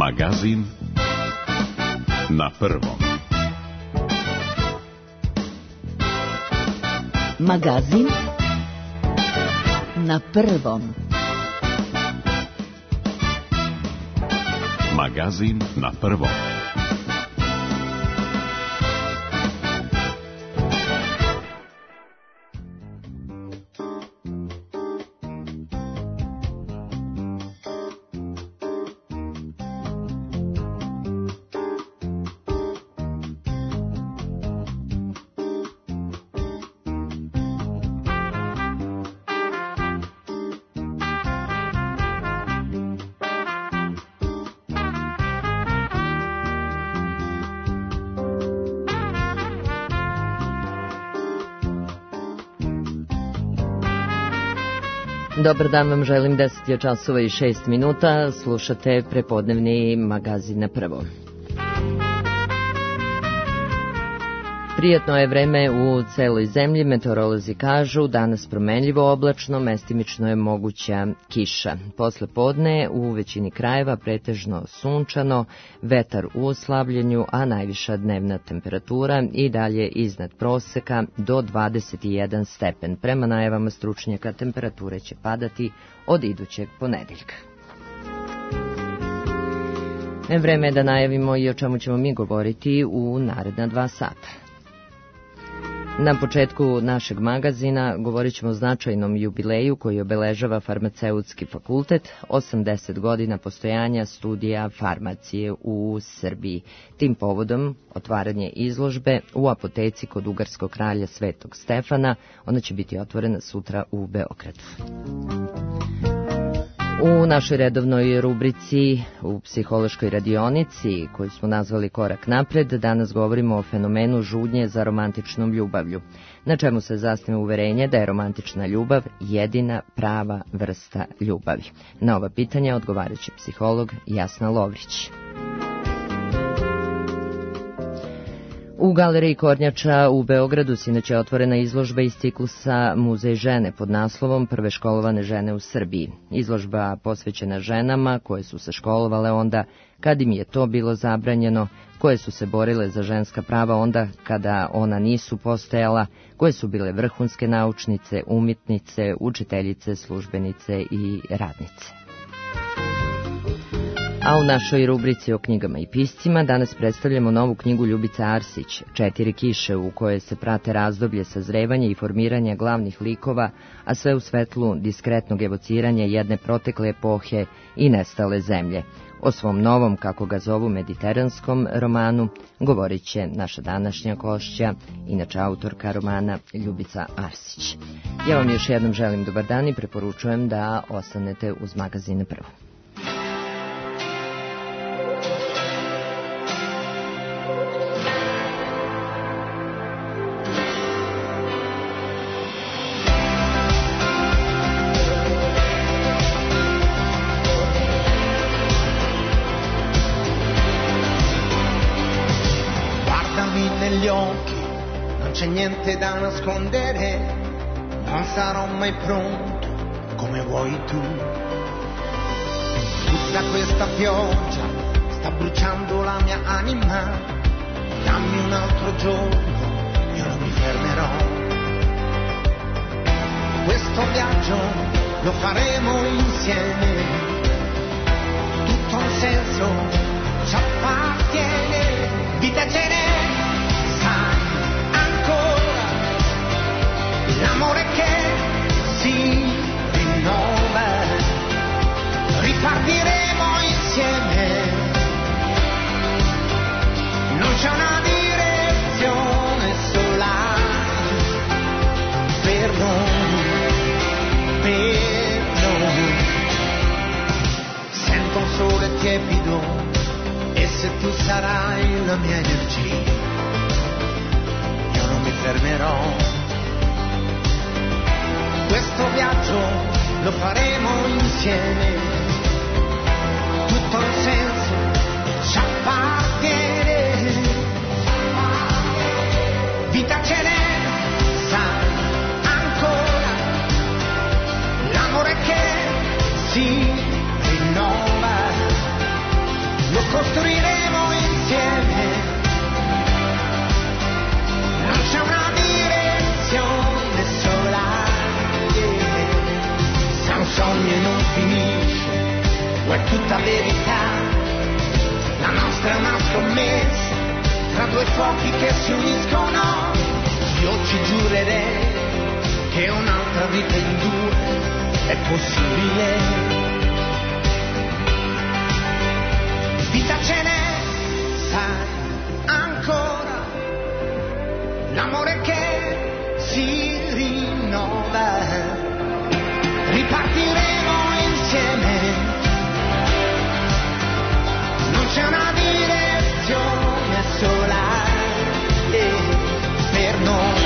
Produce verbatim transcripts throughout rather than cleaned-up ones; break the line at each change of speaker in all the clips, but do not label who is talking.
Magazin na prvom.
Magazin na prvom.
Magazin na prvom.
Dobar dan vam želim, deset je časova i šest minuta, slušate prepodnevni Magazin na prvom. Prijatno je vreme u celoj zemlji, meteorolozi kažu, danas promenljivo oblačno, mestimično je moguća kiša. Posle podne u većini krajeva pretežno sunčano, vetar u oslabljenju, a najviša dnevna temperatura i dalje iznad proseka do dvadeset jedan stepen. Prema najavama stručnjaka temperature će padati od idućeg ponedeljka. Vreme je da najavimo i o čemu ćemo mi govoriti u naredna dva sata. Na početku našeg magazina govorit ćemo o značajnom jubileju koji obeležava Farmaceutski fakultet, osamdeset godina postojanja studija farmacije u Srbiji. Tim povodom otvaranje izložbe u apoteci kod ugarskog kralja Svetog Stefana, ona će biti otvorena sutra u Beogradu. U našoj redovnoj rubrici u psihološkoj radionici, koju smo nazvali Korak napred, danas govorimo o fenomenu žudnje za romantičnom ljubavlju, na čemu se zasniva uverenje da je romantična ljubav jedina prava vrsta ljubavi. Na ova pitanja odgovarajući psiholog Jasna Lovrić. U Galeriji Kornjača u Beogradu sinoć je otvorena izložba iz ciklusa Muzej žene pod naslovom Prve školovane žene u Srbiji. Izložba posvećena ženama koje su se školovale onda kad im je to bilo zabranjeno, koje su se borile za ženska prava onda kada ona nisu postojala, koje su bile vrhunske naučnice, umjetnice, učiteljice, službenice i radnice. A u našoj rubrici o knjigama i piscima danas predstavljamo novu knjigu Ljubice Arsić, Četiri kiše, u kojoj se prate razdoblje sazrevanja i formiranja glavnih likova, a sve u svetlu diskretnog evociranja jedne protekle epohe i nestale zemlje. O svom novom, kako ga zovu, mediteranskom romanu govorit će naša današnja gošća, inače autorka romana Ljubica Arsić. Ja vam još jednom želim dobar dan i preporučujem da ostanete uz Magazin na prvom.
C'è niente da nascondere, non sarò mai pronto come vuoi tu. Tutta questa pioggia sta bruciando la mia anima, dammi un altro giorno, io non mi fermerò. Questo viaggio lo faremo insieme, tutto un senso ci appartiene, vita ce n'è. L'amore che si rinnova, ripartiremo insieme, non c'è una direzione sola per noi, per noi. Sento un sole tiepido e se tu sarai la mia energia, io non mi fermerò. Questo viaggio lo faremo insieme, tutto il senso ci appartiene, vita ce n'è, sai ancora, l'amore che si rinnova, lo fuochi che si uniscono, io ci giurerei che un'altra vita in due è possibile. Vita ce n'è, sai, ancora, l'amore che si rinnova, ripartiremo insieme, non c'è una direzione sola eh, per noi.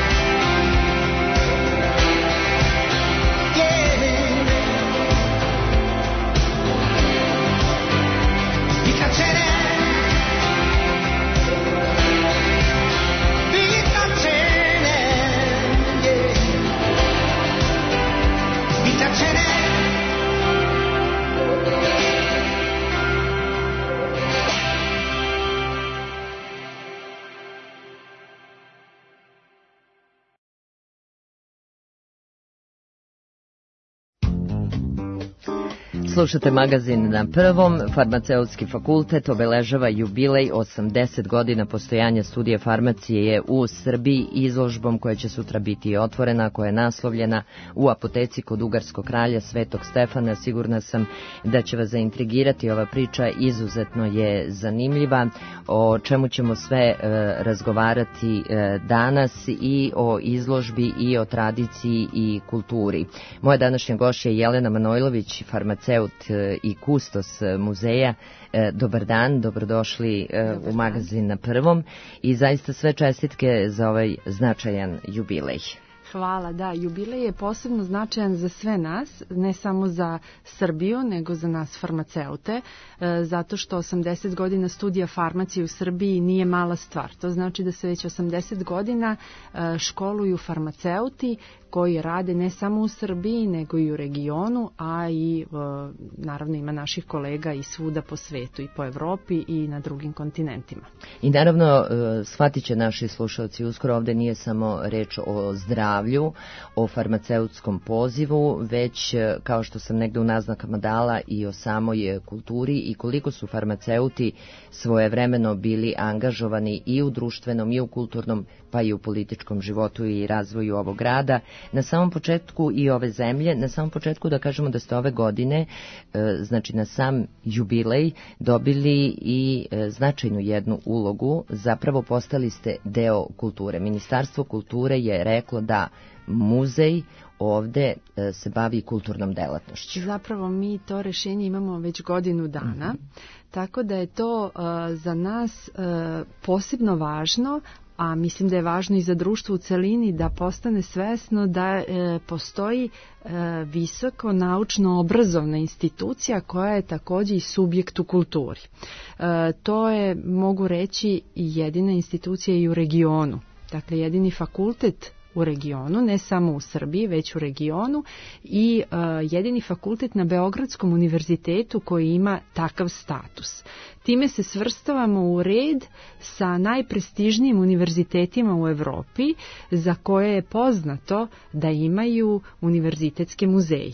Slušate magazin Na prvom. Farmaceutski fakultet obeležava jubilej osamdeset godina postojanja studija farmacije u Srbiji izložbom koja će sutra biti otvorena, koja je naslovljena U apoteci kod ugarskog kralja Svetog Stefana. Sigurna sam da će vas zaintrigirati ova priča, izuzetno je zanimljiva. O čemu ćemo sve e, razgovarati e, danas, i o izložbi i o tradiciji i kulturi. Moja današnja gošća je Jelena Manojlović, farmaceut i kustos muzeja. Dobar dan, dobrodošli Dobar u magazin Na prvom i zaista sve čestitke za ovaj značajan jubilej.
Hvala, da, jubilej je posebno značajan za sve nas, ne samo za Srbiju, nego za nas farmaceute, zato što osamdeset godina studija farmacije u Srbiji nije mala stvar. To znači da se već osamdeset godina školuju farmaceuti koji rade ne samo u Srbiji, nego i u regionu, a i naravno ima naših kolega i svuda po svetu, i po Evropi i na drugim kontinentima.
I naravno, shvatit će naši slušalci uskoro, ovde nije samo reč o zdravlju, o farmaceutskom pozivu, već, kao što sam negde u naznakama dala, i o samoj kulturi i koliko su farmaceuti svojevremeno bili angažovani i u društvenom i u kulturnom, pa i u političkom životu i razvoju ovog grada. Na samom početku i ove zemlje, na samom početku da kažemo da ste ove godine, znači na sam jubilej, dobili i značajnu jednu ulogu, zapravo postali ste deo kulture. Ministarstvo kulture je reklo da muzej ovde se bavi kulturnom delatnošću.
Zapravo mi to rešenje imamo već godinu dana, mm-hmm. tako da je to uh, za nas uh, posebno važno, a mislim da je važno i za društvo u celini da postane svesno da e, postoji e, visoko naučno-obrazovna institucija koja je takođe i subjekt u kulturi. E, to je, mogu reći, jedina institucija i u regionu. Dakle, jedini fakultet u regionu, ne samo u Srbiji, već u regionu, i uh, jedini fakultet na Beogradskom univerzitetu koji ima takav status. Time se svrstavamo u red sa najprestižnijim univerzitetima u Evropi, za koje je poznato da imaju univerzitetske muzeje.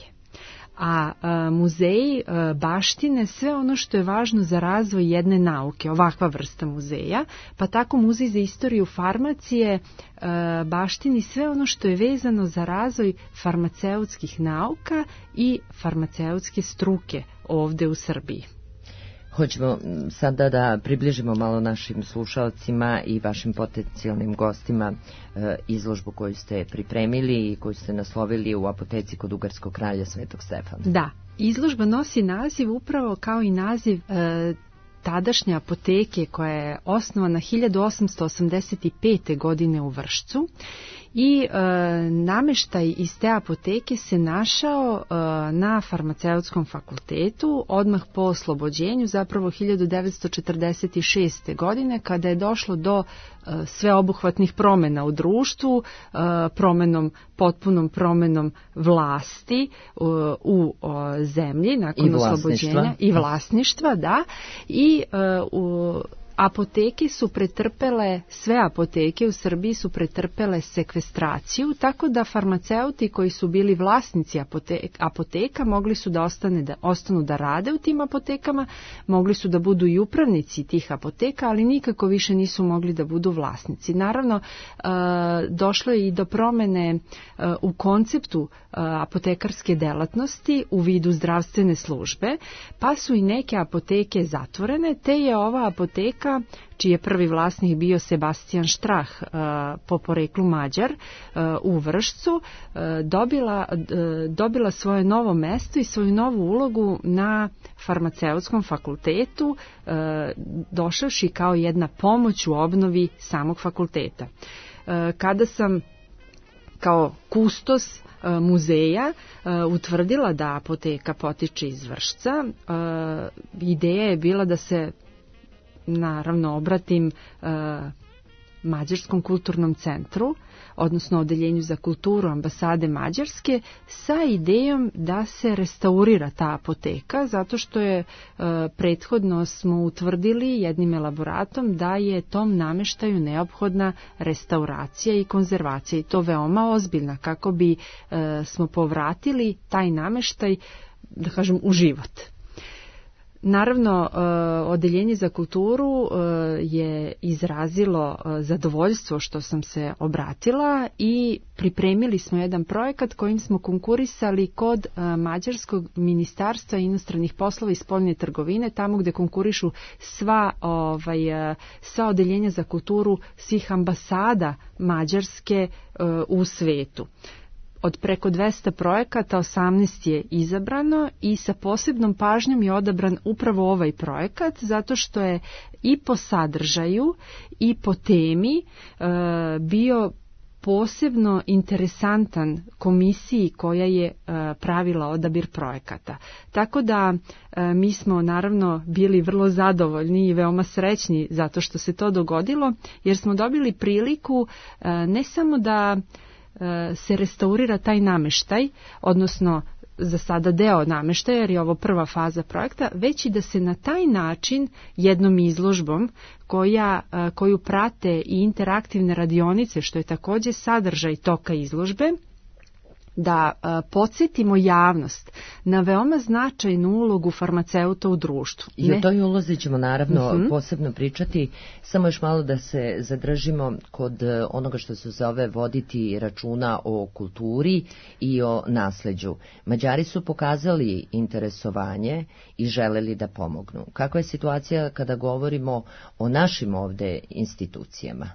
A, a muzeji a, baštine sve ono što je važno za razvoj jedne nauke, ovakva vrsta muzeja, pa tako Muzej za istoriju farmacije a, baštini sve ono što je vezano za razvoj farmaceutskih nauka i farmaceutske struke ovde u Srbiji.
Hoćemo sada da približimo malo našim slušalcima i vašim potencijalnim gostima e, izložbu koju ste pripremili i koju ste naslovili U apoteci kod ugarskog kralja Svetog Stefana.
Da, izložba nosi naziv upravo kao i naziv e, tadašnje apoteke koja je osnovana hiljadu osamsto osamdeset pete. godine u Vršcu. I e, nameštaj iz te apoteke se našao e, na farmaceutskom fakultetu odmah po oslobođenju, zapravo hiljadu devetsto četrdeset šeste. godine, kada je došlo do e, sveobuhvatnih promena u društvu, e, promenom, potpunom promenom vlasti e, u e, zemlji nakon
I
oslobođenja i vlasništva, da, i e, u apoteke su pretrpele, sve apoteke u Srbiji su pretrpele sekvestraciju, tako da farmaceuti koji su bili vlasnici apoteka, apoteka mogli su da, ostane, da ostanu da rade u tim apotekama, mogli su da budu i upravnici tih apoteka, ali nikako više nisu mogli da budu vlasnici. Naravno, došlo je i do promene u konceptu apotekarske delatnosti u vidu zdravstvene službe, pa su i neke apoteke zatvorene, te je ova apoteka, čiji je prvi vlasnik bio Sebastian Strah, po poreklu Mađar, u Vršcu, dobila, dobila svoje novo mesto i svoju novu ulogu na farmaceutskom fakultetu, došavši kao jedna pomoć u obnovi samog fakulteta. Kada sam kao kustos muzeja utvrdila da apoteka potiče iz Vršca, ideja je bila da se naravno obratim uh, Mađarskom kulturnom centru, odnosno Odeljenju za kulturu ambasade Mađarske, sa idejom da se restaurira ta apoteka, zato što je uh, prethodno smo utvrdili jednim elaboratom da je tom nameštaju neophodna restauracija i konzervacija, i to veoma ozbiljna, kako bi uh, smo povratili taj nameštaj, da kažem, u život. Naravno, Odeljenje za kulturu je izrazilo zadovoljstvo što sam se obratila i pripremili smo jedan projekat kojim smo konkurisali kod Mađarskog ministarstva inostranih poslova i spoljne trgovine, tamo gde konkurišu sva, ovaj, sva odeljenja za kulturu svih ambasada Mađarske u svetu. Od preko dvesta projekata osamnaest je izabrano i sa posebnom pažnjom je odabran upravo ovaj projekat, zato što je i po sadržaju i po temi e, bio posebno interesantan komisiji koja je e, pravila odabir projekata. Tako da e, mi smo naravno bili vrlo zadovoljni i veoma srećni zato što se to dogodilo, jer smo dobili priliku e, ne samo da se restaurira taj nameštaj, odnosno za sada deo nameštaja, jer je ovo prva faza projekta, već i da se na taj način jednom izložbom koja, koju prate i interaktivne radionice, što je takođe sadržaj toka izložbe, da uh, podsjetimo javnost na veoma značajnu ulogu farmaceuta u društvu.
I o toj ulozi ćemo naravno uh-huh. posebno pričati, samo još malo da se zadržimo kod onoga što se zove voditi računa o kulturi i o nasleđu. Mađari su pokazali interesovanje i želeli da pomognu. Kakva je situacija kada govorimo o našim ovde institucijama?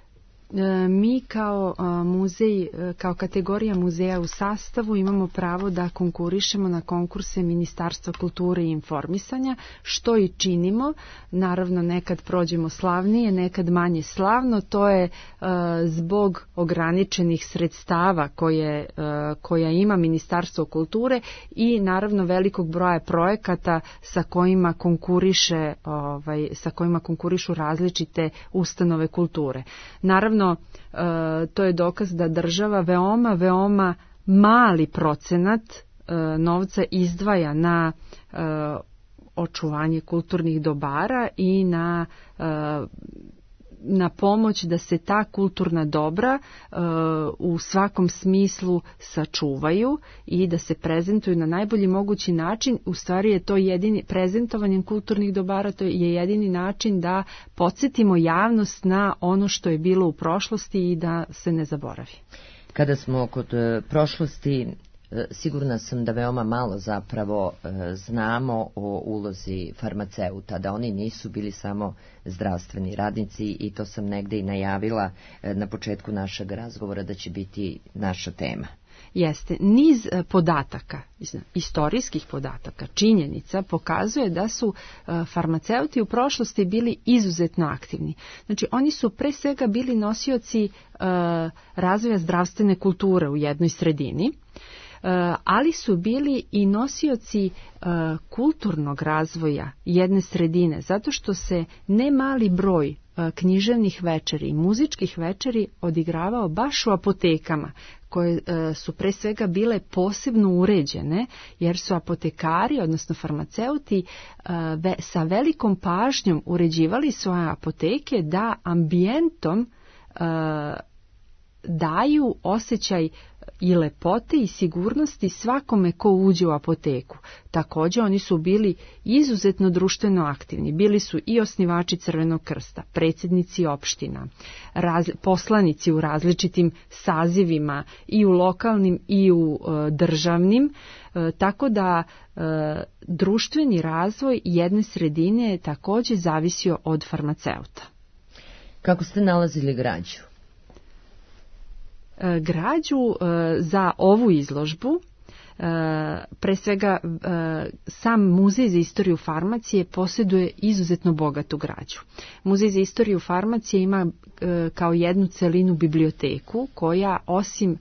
Mi kao muzej, kao kategorija muzeja u sastavu imamo pravo da konkurišemo na konkurse Ministarstva kulture i informisanja, što i činimo. Naravno, nekad prođemo slavnije, nekad manje slavno. To je uh, zbog ograničenih sredstava koje, uh, koja ima Ministarstvo kulture i naravno velikog broja projekata sa kojima konkuriše, ovaj, sa kojima konkurišu različite ustanove kulture. Naravno, to je dokaz da država veoma, veoma mali procenat novca izdvaja na očuvanje kulturnih dobara i na na pomoć da se ta kulturna dobra uh, u svakom smislu sačuvaju i da se prezentuju na najbolji mogući način. U stvari je to jedini, prezentovanjem kulturnih dobara, to je jedini način da podsjetimo javnost na ono što je bilo u prošlosti i da se ne zaboravi.
Kada smo kod uh, prošlosti, sigurna sam da veoma malo zapravo znamo o ulozi farmaceuta, da oni nisu bili samo zdravstveni radnici i to sam negde i najavila na početku našeg razgovora da će biti naša tema.
Jeste, niz podataka, istorijskih podataka, činjenica pokazuje da su farmaceuti u prošlosti bili izuzetno aktivni. Znači, oni su pre svega bili nosioci razvoja zdravstvene kulture u jednoj sredini, ali su bili i nosioci uh, kulturnog razvoja jedne sredine, zato što se ne mali broj uh, književnih večeri i muzičkih večeri odigravao baš u apotekama, koje e, su pre svega bile posebno uređene, jer su apotekari, odnosno farmaceuti, e, ve, sa velikom pažnjom uređivali svoje apoteke da ambijentom e, daju osjećaj i lepote i sigurnosti svakome ko uđe u apoteku. Također oni su bili izuzetno društveno aktivni. Bili su i osnivači Crvenog krsta, predsjednici opština, raz, poslanici u različitim sazivima i u lokalnim i u e, državnim, e, tako da e, društveni razvoj jedne sredine je također zavisio od farmaceuta.
Kako ste nalazili građu?
Građu za ovu izložbu, pre svega sam Muzej za istoriju farmacije posjeduje izuzetno bogatu građu. Muzej za istoriju farmacije ima kao jednu celinu biblioteku koja osim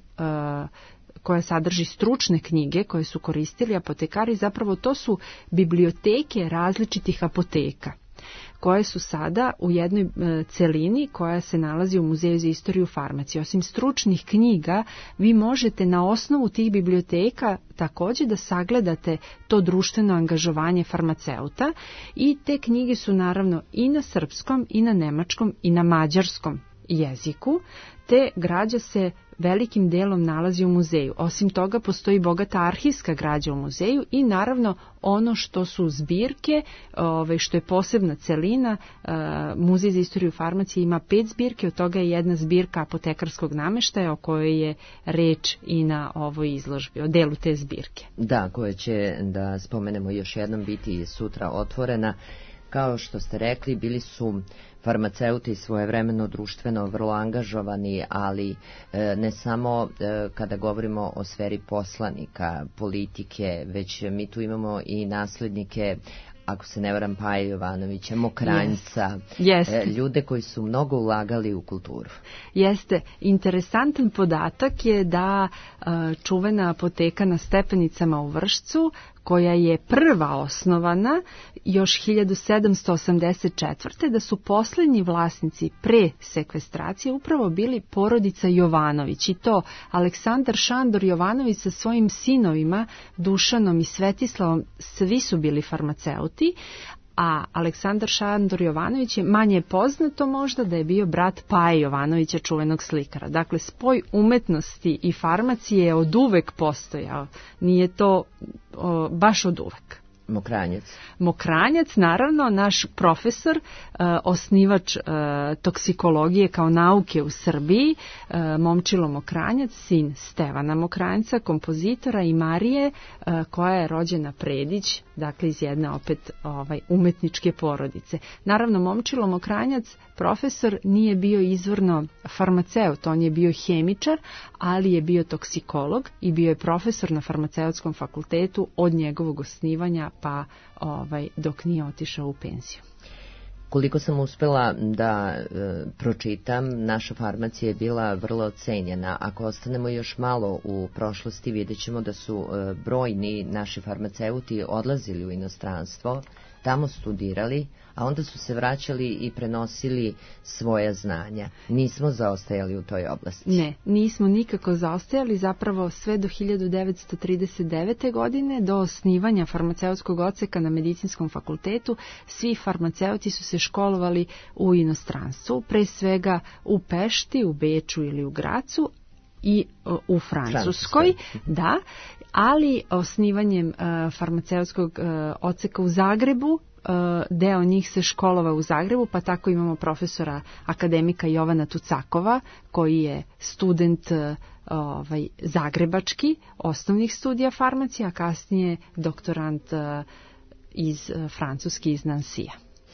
koja sadrži stručne knjige koje su koristili apotekari, zapravo to su biblioteke različitih apoteka, koje su sada u jednoj e, celini koja se nalazi u Muzeju za istoriju farmacije. Osim stručnih knjiga, vi možete na osnovu tih biblioteka također da sagledate to društveno angažovanje farmaceuta, i te knjige su naravno i na srpskom, i na nemačkom, i na mađarskom jeziku, te građa se velikim delom nalazi u muzeju. Osim toga, postoji bogata arhivska građa u muzeju i naravno ono što su zbirke, ove, što je posebna celina. Muzej za istoriju farmacije ima pet zbirke, od toga je jedna zbirka apotekarskog nameštaja o kojoj je reč i na ovoj izložbi, o delu te zbirke.
Da, koja će, da spomenemo još jednom, biti sutra otvorena. Kao što ste rekli, bili su farmaceuti svojevremeno društveno vrlo angažovani, ali e, ne samo e, kada govorimo o sferi poslanika, politike, već mi tu imamo i naslednike, ako se ne varam, Paje Jovanovića, Mokranjca,
yes. Yes.
E, ljude koji su mnogo ulagali u kulturu.
Jeste. Interesantan podatak je da e, čuvena apoteka na Stepenicama u Vršcu, koja je prva osnovana još hiljadu sedamsto osamdeset četvrte. da su posljednji vlasnici pre sekvestracije upravo bili porodica Jovanović, i to Aleksandar Šandor Jovanović sa svojim sinovima Dušanom i Svetislavom, svi su bili farmaceuti, a Aleksandar Šandor Jovanović je manje poznato možda da je bio brat Paje Jovanovića, čuvenog slikara. Dakle, spoj umetnosti i farmacije je od uvek postojao. Nije to o, baš od uvek.
Mokranjac.
Mokranjac, naravno, naš profesor, e, osnivač e, toksikologije kao nauke u Srbiji, e, Momčilo Mokranjac, sin Stevana Mokranjca, kompozitora, i Marije, e, koja je rođena Predić, dakle iz jedne opet ovaj, umetničke porodice. Naravno, Momčilo Mokranjac, profesor, nije bio izvorno farmaceut, on je bio hemičar, ali je bio toksikolog i bio je profesor na farmaceutskom fakultetu od njegovog osnivanja pa ovaj, dok nije otišao u penziju.
Koliko sam uspela da e, pročitam, naša farmacija je bila vrlo cenjena. Ako ostanemo još malo u prošlosti, vidjet ćemo da su e, brojni naši farmaceuti odlazili u inostranstvo, tamo studirali, a onda su se vraćali i prenosili svoja znanja. Nismo zaostajali u toj oblasti.
Ne, nismo nikako zaostajali, zapravo sve do hiljadu devetsto trideset devete. godine, do osnivanja farmaceutskog odseka na medicinskom fakultetu, svi farmaceuti su se školovali u inostranstvu, pre svega u Pešti, u Beču ili u Gracu, i u Francuskoj, da, ali osnivanjem uh, farmaceutskog uh, odseka u Zagrebu, uh, deo njih se školova u Zagrebu, pa tako imamo profesora akademika Jovana Tucakova, koji je student uh, ovaj, zagrebački osnovnih studija farmacije, a kasnije doktorant uh, iz uh, Francuski, iz Nansija.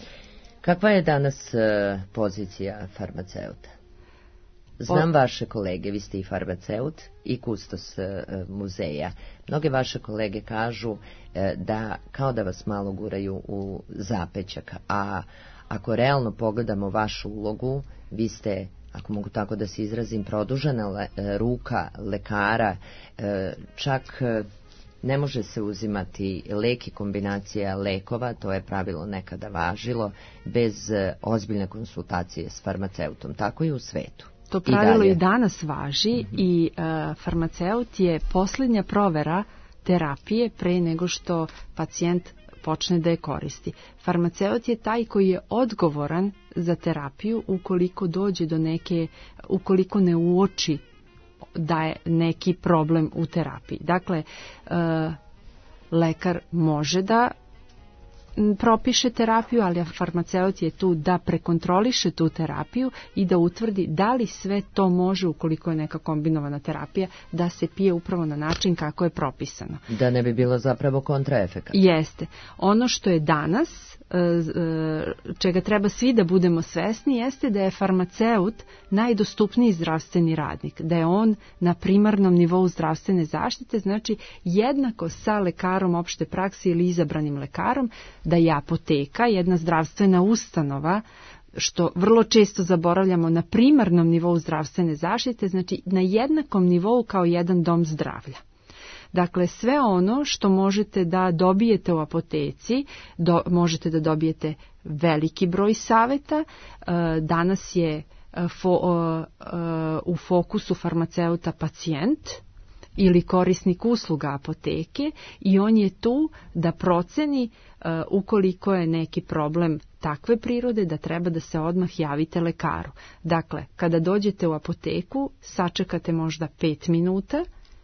Kakva je danas uh, pozicija farmaceuta? Znam vaše kolege, vi ste i farmaceut i kustos e, muzeja. Mnoge vaše kolege kažu e, da kao da vas malo guraju u zapećak, a ako realno pogledamo vašu ulogu, vi ste, ako mogu tako da se izrazim, produžena le, e, ruka lekara, e, čak e, ne može se uzimati lek i kombinacija lekova, to je pravilo nekada važilo, bez e, ozbiljne konsultacije s farmaceutom, tako i u svetu.
to pravilo
i,
i danas važi mm-hmm. i uh, farmaceut je posljednja provera terapije pre nego što pacijent počne da je koristi. Farmaceut je taj koji je odgovoran za terapiju ukoliko dođe do neke, ukoliko ne uoči da je neki problem u terapiji. Dakle, uh, lekar može da propiše terapiju, ali farmaceut je tu da prekontroliše tu terapiju i da utvrdi da li sve to može, ukoliko je neka kombinovana terapija, da se pije upravo na način kako je propisano.
Da ne bi bilo zapravo kontraefekat.
Jeste. Ono što je danas, čega treba svi da budemo svesni, jeste da je farmaceut najdostupniji zdravstveni radnik, da je on na primarnom nivou zdravstvene zaštite, znači jednako sa lekarom opšte prakse ili izabranim lekarom, da je apoteka, jedna zdravstvena ustanova, što vrlo često zaboravljamo, na primarnom nivou zdravstvene zaštite, znači na jednakom nivou kao jedan dom zdravlja. Dakle, sve ono što možete da dobijete u apoteci, do, možete da dobijete veliki broj saveta. E, danas je fo, e, u fokusu farmaceuta pacijent ili korisnik usluga apoteke i on je tu da proceni e, ukoliko je neki problem takve prirode da treba da se odmah javite lekaru. Dakle, kada dođete u apoteku, sačekate možda pet minuta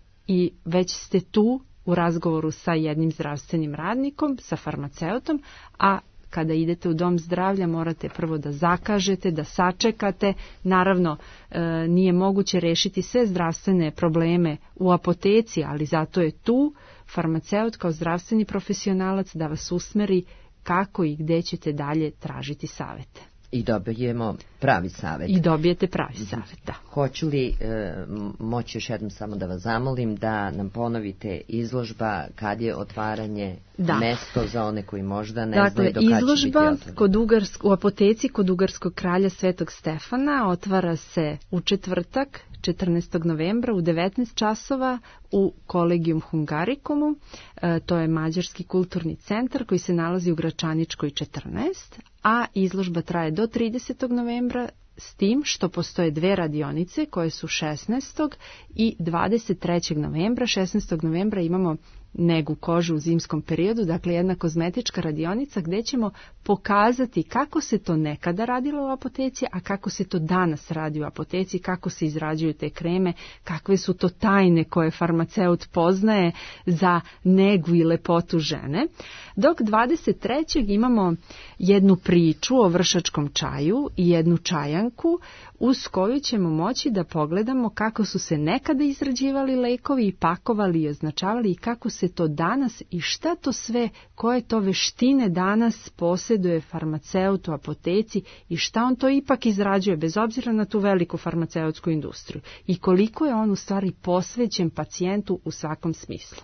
i već ste tu u razgovoru sa jednim zdravstvenim radnikom, sa farmaceutom, a kada idete u dom zdravlja morate prvo da zakažete, da sačekate. Naravno, e, nije moguće rešiti sve zdravstvene probleme u apoteci, ali zato je tu farmaceut kao zdravstveni profesionalac da vas usmeri kako i gde ćete dalje tražiti savete.
I dobijemo pravi savjet.
I dobijete pravi savjet, da.
Hoću li e, moći još jednom samo da vas zamolim da nam ponovite izložba, kad je otvaranje, da. Mesto za one koji možda ne
dakle,
znaju do kad će biti
izložba
otvorena.
Kod Ugarsk, u apoteci kod Ugarskog kralja Svetog Stefana otvara se u četvrtak, četrnaestog novembra u devetnaest časova u Collegium Hungaricum, e, to je mađarski kulturni centar koji se nalazi u Gračaničkoj četrnaest, a izložba traje do tridesetog novembra, s tim što postoje dve radionice koje su šesnaestog i dvadeset trećeg novembra. šesnaestog novembra imamo negu kože u zimskom periodu, dakle jedna kozmetička radionica gdje ćemo pokazati kako se to nekada radilo u apoteci, a kako se to danas radi u apoteci, kako se izrađuju te kreme, kakve su to tajne koje farmaceut poznaje za negu i lepotu žene. Dok dvadeset trećeg imamo jednu priču o vršačkom čaju i jednu čajanku uz koju ćemo moći da pogledamo kako su se nekada izrađivali lekovi i pakovali i označavali i kako se to danas i šta to sve, koje to veštine danas posjeduje farmaceut u apoteci i šta on to ipak izrađuje bez obzira na tu veliku farmaceutsku industriju i koliko je on u stvari posvećen pacijentu u svakom smislu.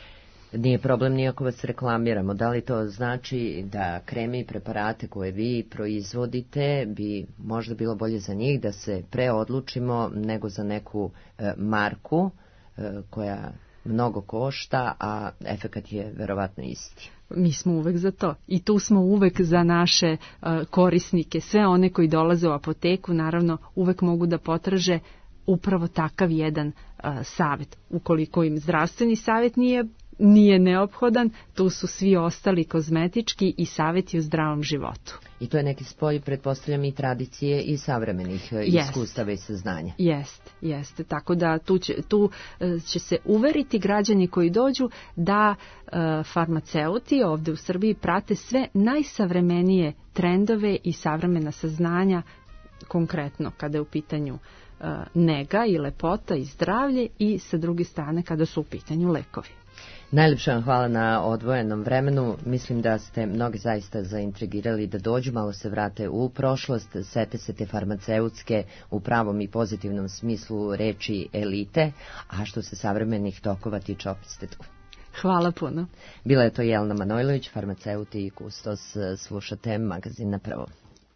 Nije problem ni ako vas reklamiramo. Da li to znači da kreme i preparate koje vi proizvodite bi možda bilo bolje za njih da se preodlučimo nego za neku e, marku e, koja mnogo košta, a efekat je verovatno isti?
Mi smo uvek za to i tu smo uvek za naše uh, korisnike. Sve one koji dolaze u apoteku naravno uvek mogu da potraže upravo takav jedan uh, savjet. Ukoliko im zdravstveni savjet nije nije neophodan, tu su svi ostali kozmetički i savjeti o zdravom životu.
I to je neki spoj, pretpostavljam, i tradicije i savremenih jest. Iskustava i saznanja.
Jeste, jeste. Tako da tu će, tu će se uveriti građani koji dođu da uh, farmaceuti ovdje u Srbiji prate sve najsavremenije trendove i savremena saznanja, konkretno kada je u pitanju uh, nega i lepota i zdravlje i sa druge strane kada su u pitanju lekovi.
Najljepša vam hvala na odvojenom vremenu. Mislim da ste mnogi zaista zaintrigirali da dođu, malo se vrate u prošlost, sete se te farmaceutske u pravom i pozitivnom smislu reči elite, a što se savremenih tokova tiče, opet ste tu.
Hvala puno.
Bila je to Jelena Manojlović, farmaceut i kustos. Slušate magazin Na prvom.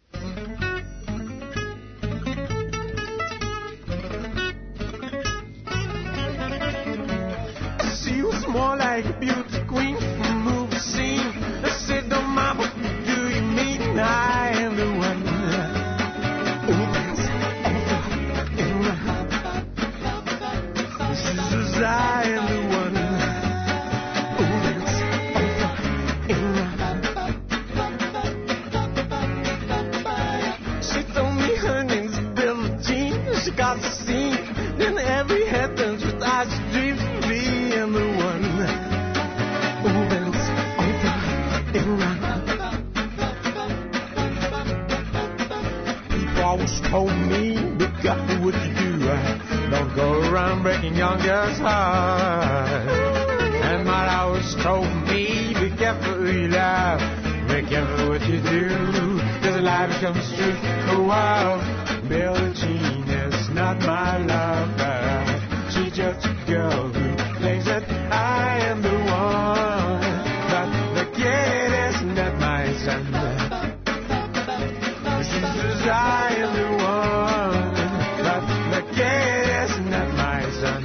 She was more like a beauty queen from a movie scene. I said, don't mama, do you mean I am the one? Oops, over dreams of being the one who bends over everyone. People always told me, be careful what you do. Don't go around breaking young girls' hearts. And my always told me, be careful who you love. Be careful what you do. Cause a lie becomes truth. Oh wow, Billie Jean is not my lover. She's just a girl who claims that I am the one. But the kid is not my son. She says I am the one. But the kid is not my son.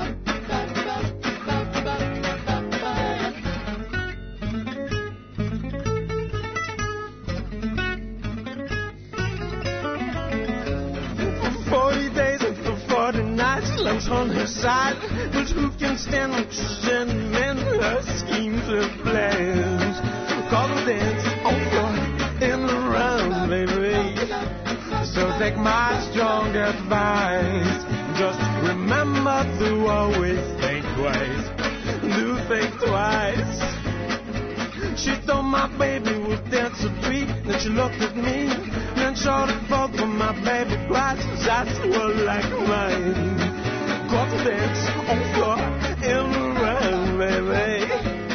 Lunch on her side, but who can stand Christian men, her schemes, her plans? Call the dance over and around, baby. So take my strong advice. Just remember to always think twice. Do think twice. She thought my baby would dance a beat. Then she looked at me. Then showed it forth for my baby cries. That's what like mine. Got to dance on the floor and around, baby.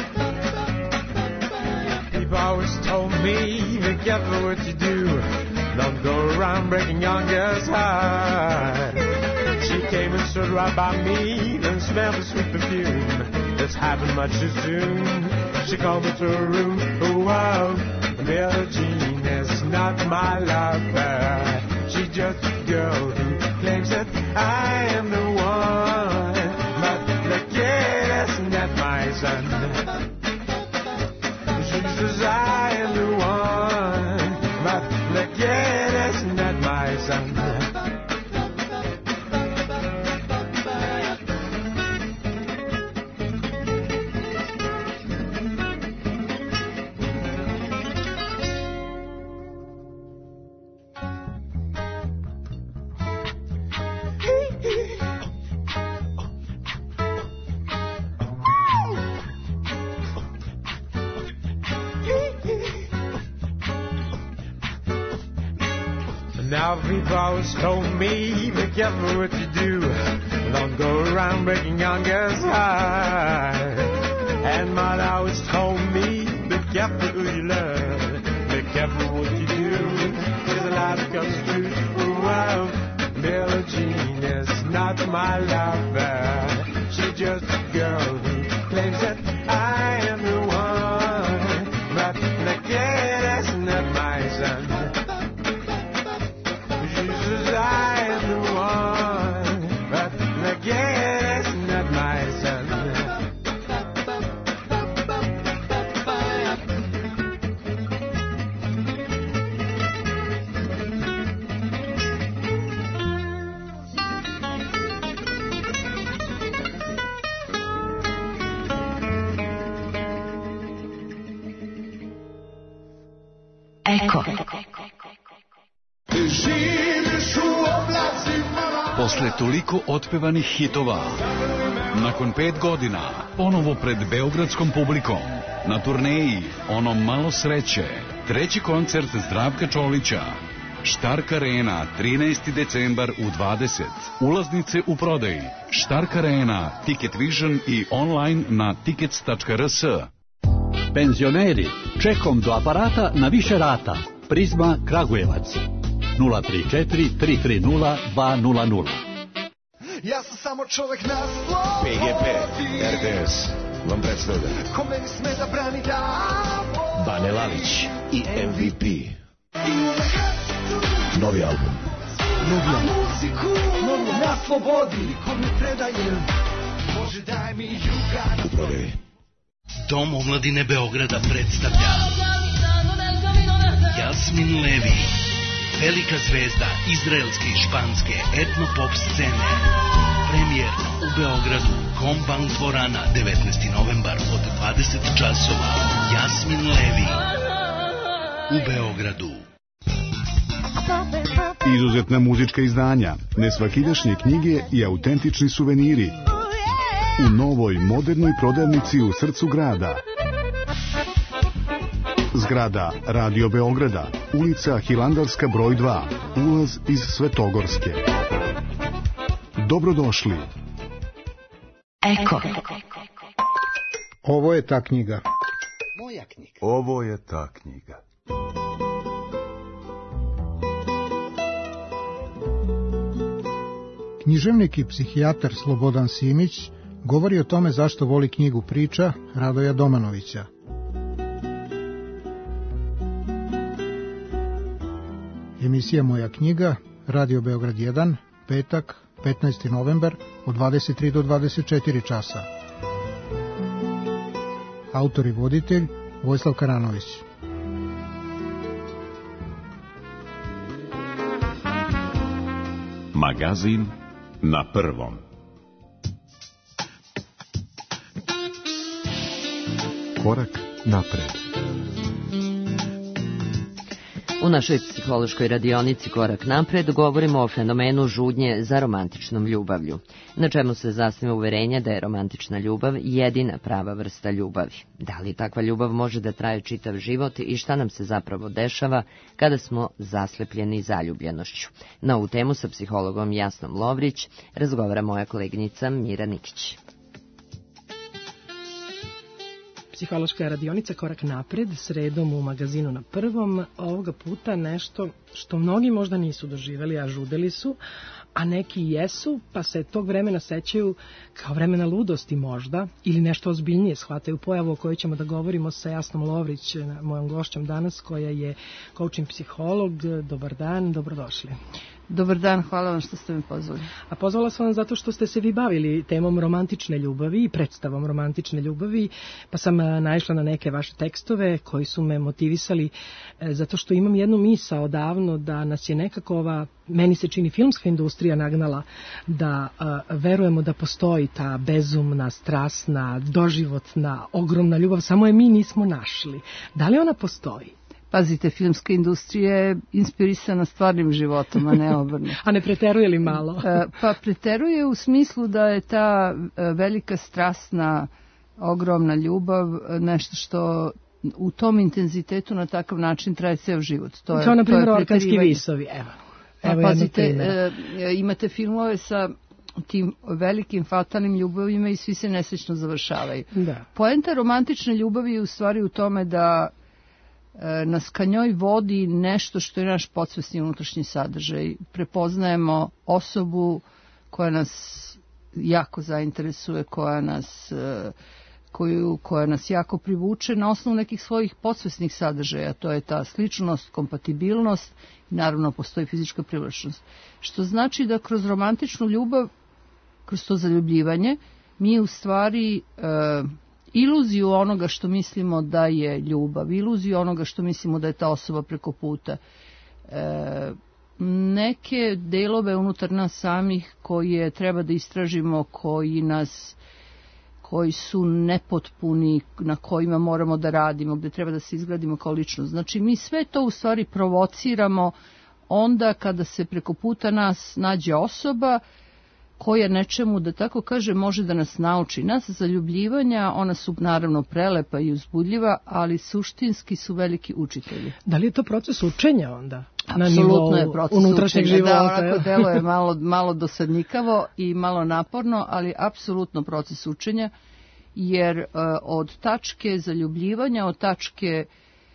People always told me, be careful what you do. Don't go around breaking young girls' hearts. She came and stood right by me, then smelled the sweet perfume. This happened much too soon. She called me to her room. Oh wow, Billie Jean is not my lover. She's just a girl who claims that I am the one. But the kid is not my son. She says I am the one. But the kid is not my son. Now people always told me, be careful what you do. Don't go around breaking young girls' hearts. And mother always told me, be careful who you love. Be careful what you do. There's a lot of comes true. Oh, wow, Billie Jean is not my lover. She's just a girl who claims that I am the one. But the kid is not my son. I am the one, but the kid is not my son.
Eko.
Posle toliko otpevanih hitova, nakon pet godina, ponovo pred beogradskom publikom, na turneji Onom malo sreće, treći koncert Zdravka Čolića, Štark Arena, trinaesti decembar u dvadeset. Ulaznice u prodaji. Štark Arena, Ticket Vision i online na tickets tačka r s.
Penzioneri, čekom do aparata na više rata. Prizma Kragujevac. nula tri četiri tri tri nula dva nula nula.
Ja sam samo čovek na slobodi.
P G P, R T S vam predstavlja
Kome mi sme da brani da
Bane Lalić i M V P. Novi album.
Novi album. Na slobodi. Kome predajem Bože daj mi juga.
U prodaji.
Dom omladine Beograda predstavlja Jasmin Levi, velika zvezda izraelske i španske etno-pop scene. Premijerno u Beogradu, Kombank dvorana, devetnaesti novembar od dvadeset časova. Jasmin Levi u Beogradu.
Izuzetna muzička izdanja, nesvakidašnje knjige i autentični suveniri. u novoj modernoj prodavnici u srcu grada. Zgrada Radio Beograda, ulica Hilandarska broj dva, ulaz iz Svetogorske. Dobrodošli.
Eko.
Ovo je ta knjiga.
Moja knjiga.
Ovo je ta knjiga.
Književnik i psihijatar Slobodan Simić govori o tome zašto voli knjigu Priča Radoja Domanovića. Emisija Moja knjiga, Radio Beograd jedan, petak, petnaesti novembar, od dvadeset tri do dvadeset četiri časa. Autor i voditelj Vojislav Karanović.
Magazin na prvom.
Korak napred.
U našoj psihološkoj radionici Korak napred govorimo o fenomenu žudnje za romantičnom ljubavlju, na čemu se zasniva uverenje da je romantična ljubav jedina prava vrsta ljubavi. Da li takva ljubav može da traje čitav život i šta nam se zapravo dešava kada smo zaslepljeni zaljubljenošću? Na ovu temu sa psihologom Jasnom Lovrić razgovara moja koleginica Mira Nikić.
Psihološka radionica Korak napred, sredom u magazinu na prvom. Ovoga puta nešto što mnogi možda nisu doživeli, a žudeli su, a neki jesu, pa se tog vremena sećaju kao vremena ludosti možda, ili nešto ozbiljnije shvataju pojavu o kojoj ćemo da govorimo sa Jasnom Lovrić, mojom gošćom danas, koja je coaching psiholog. Dobar dan, dobrodošli.
Dobar dan, hvala vam što ste me pozvali.
A pozvala sam vam zato što ste se vi bavili temom romantične ljubavi i predstavom romantične ljubavi, pa sam naišla na neke vaše tekstove koji su me motivisali, zato što imam jednu misao davno da nas je nekako ova, meni se čini, filmska industrija nagnala da a, verujemo da postoji ta bezumna, strasna, doživotna, ogromna ljubav, samo je mi nismo našli. Da li ona postoji?
Pazite, filmska industrija je inspirisana stvarnim životom, a ne obrnuto.
A ne preteruje li malo?
Pa preteruje u smislu da je ta velika, strasna, ogromna ljubav nešto što u tom intenzitetu na takav način traje ceo život. To je,
kao na primjer
to je
Orkanski visovi, evo.
evo pa, pazite, e, imate filmove sa tim velikim fatalnim ljubavima i svi se nesrećno završavaju.
Da.
Poenta romantične ljubavi je u stvari u tome da nas ka njoj vodi nešto što je naš podsvesni unutrašnji sadržaj. Prepoznajemo osobu koja nas jako zainteresuje, koja nas, koju, koja nas jako privuče na osnovu nekih svojih podsvesnih sadržaja. To je ta sličnost, kompatibilnost i naravno postoji fizička privlačnost. Što znači da kroz romantičnu ljubav, kroz to zaljubljivanje, mi u stvari E, iluziju onoga što mislimo da je ljubav, iluziju onoga što mislimo da je ta osoba preko puta. E, neke delove unutar nas samih koje treba da istražimo, koji nas, koji su nepotpuni, na kojima moramo da radimo, gde treba da se izgradimo kao ličnost. Znači mi sve to u stvari provociramo onda kada se preko puta nas nađe osoba koja nečemu, da tako kaže, može da nas nauči. Nas zaljubljivanja, ona su naravno prelepa i uzbudljiva, ali suštinski su veliki učitelji.
Da li je to proces učenja onda?
Apsolutno je proces
unutrašnjeg
učenja.
života.
Da, onako deluje malo, malo dosadnikavo i malo naporno, ali apsolutno proces učenja, jer uh, od tačke zaljubljivanja, od tačke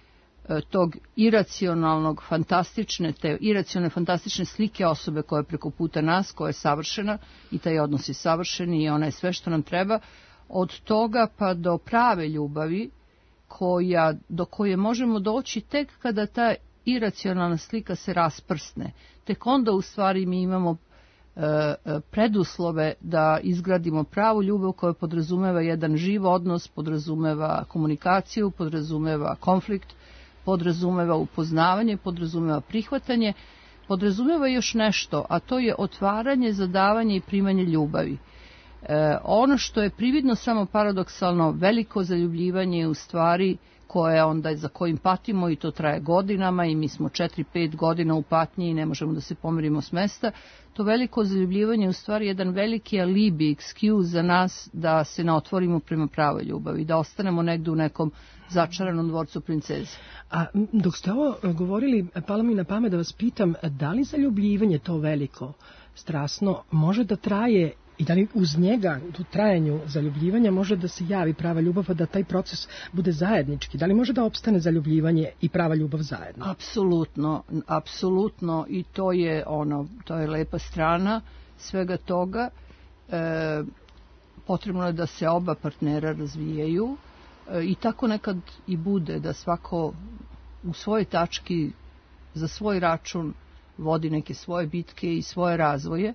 tog iracionalnog, fantastične, te iracionalne, fantastične slike osobe koja je preko puta nas, koja je savršena i taj odnos je savršen i ona je sve što nam treba, od toga pa do prave ljubavi koja, do koje možemo doći tek kada ta iracionalna slika se rasprsne. Tek onda u stvari mi imamo e, preduslove da izgradimo pravu ljubav koja podrazumeva jedan živ odnos, podrazumeva komunikaciju, podrazumeva konflikt, podrazumeva upoznavanje, podrazumeva prihvatanje, podrazumeva još nešto, a to je otvaranje, zadavanje i primanje ljubavi.
E, ono što je prividno samo paradoksalno, veliko zaljubljivanje je u stvari koje onda za kojim patimo i to traje godinama i mi smo četiri pet godina u patnji i ne možemo da se pomerimo s mesta. To veliko zaljubljivanje je u stvari jedan veliki alibi, excuse za nas da se ne otvorimo prema pravoj ljubavi, da ostanemo negde u nekom začaranom dvorcu princeze.
A dok ste ovo govorili, palo mi na pamet da vas pitam, da li zaljubljivanje to veliko, strasno, može da traje i da li uz njega, u trajanju zaljubljivanja, može da se javi prava ljubav, pa da taj proces bude zajednički? Da li može da opstane zaljubljivanje i prava ljubav zajedno?
Apsolutno, apsolutno, i to je ono, to je lepa strana svega toga. E, potrebno je da se oba partnera razvijaju e, i tako nekad i bude, da svako u svojoj tački za svoj račun vodi neke svoje bitke i svoje razvoje.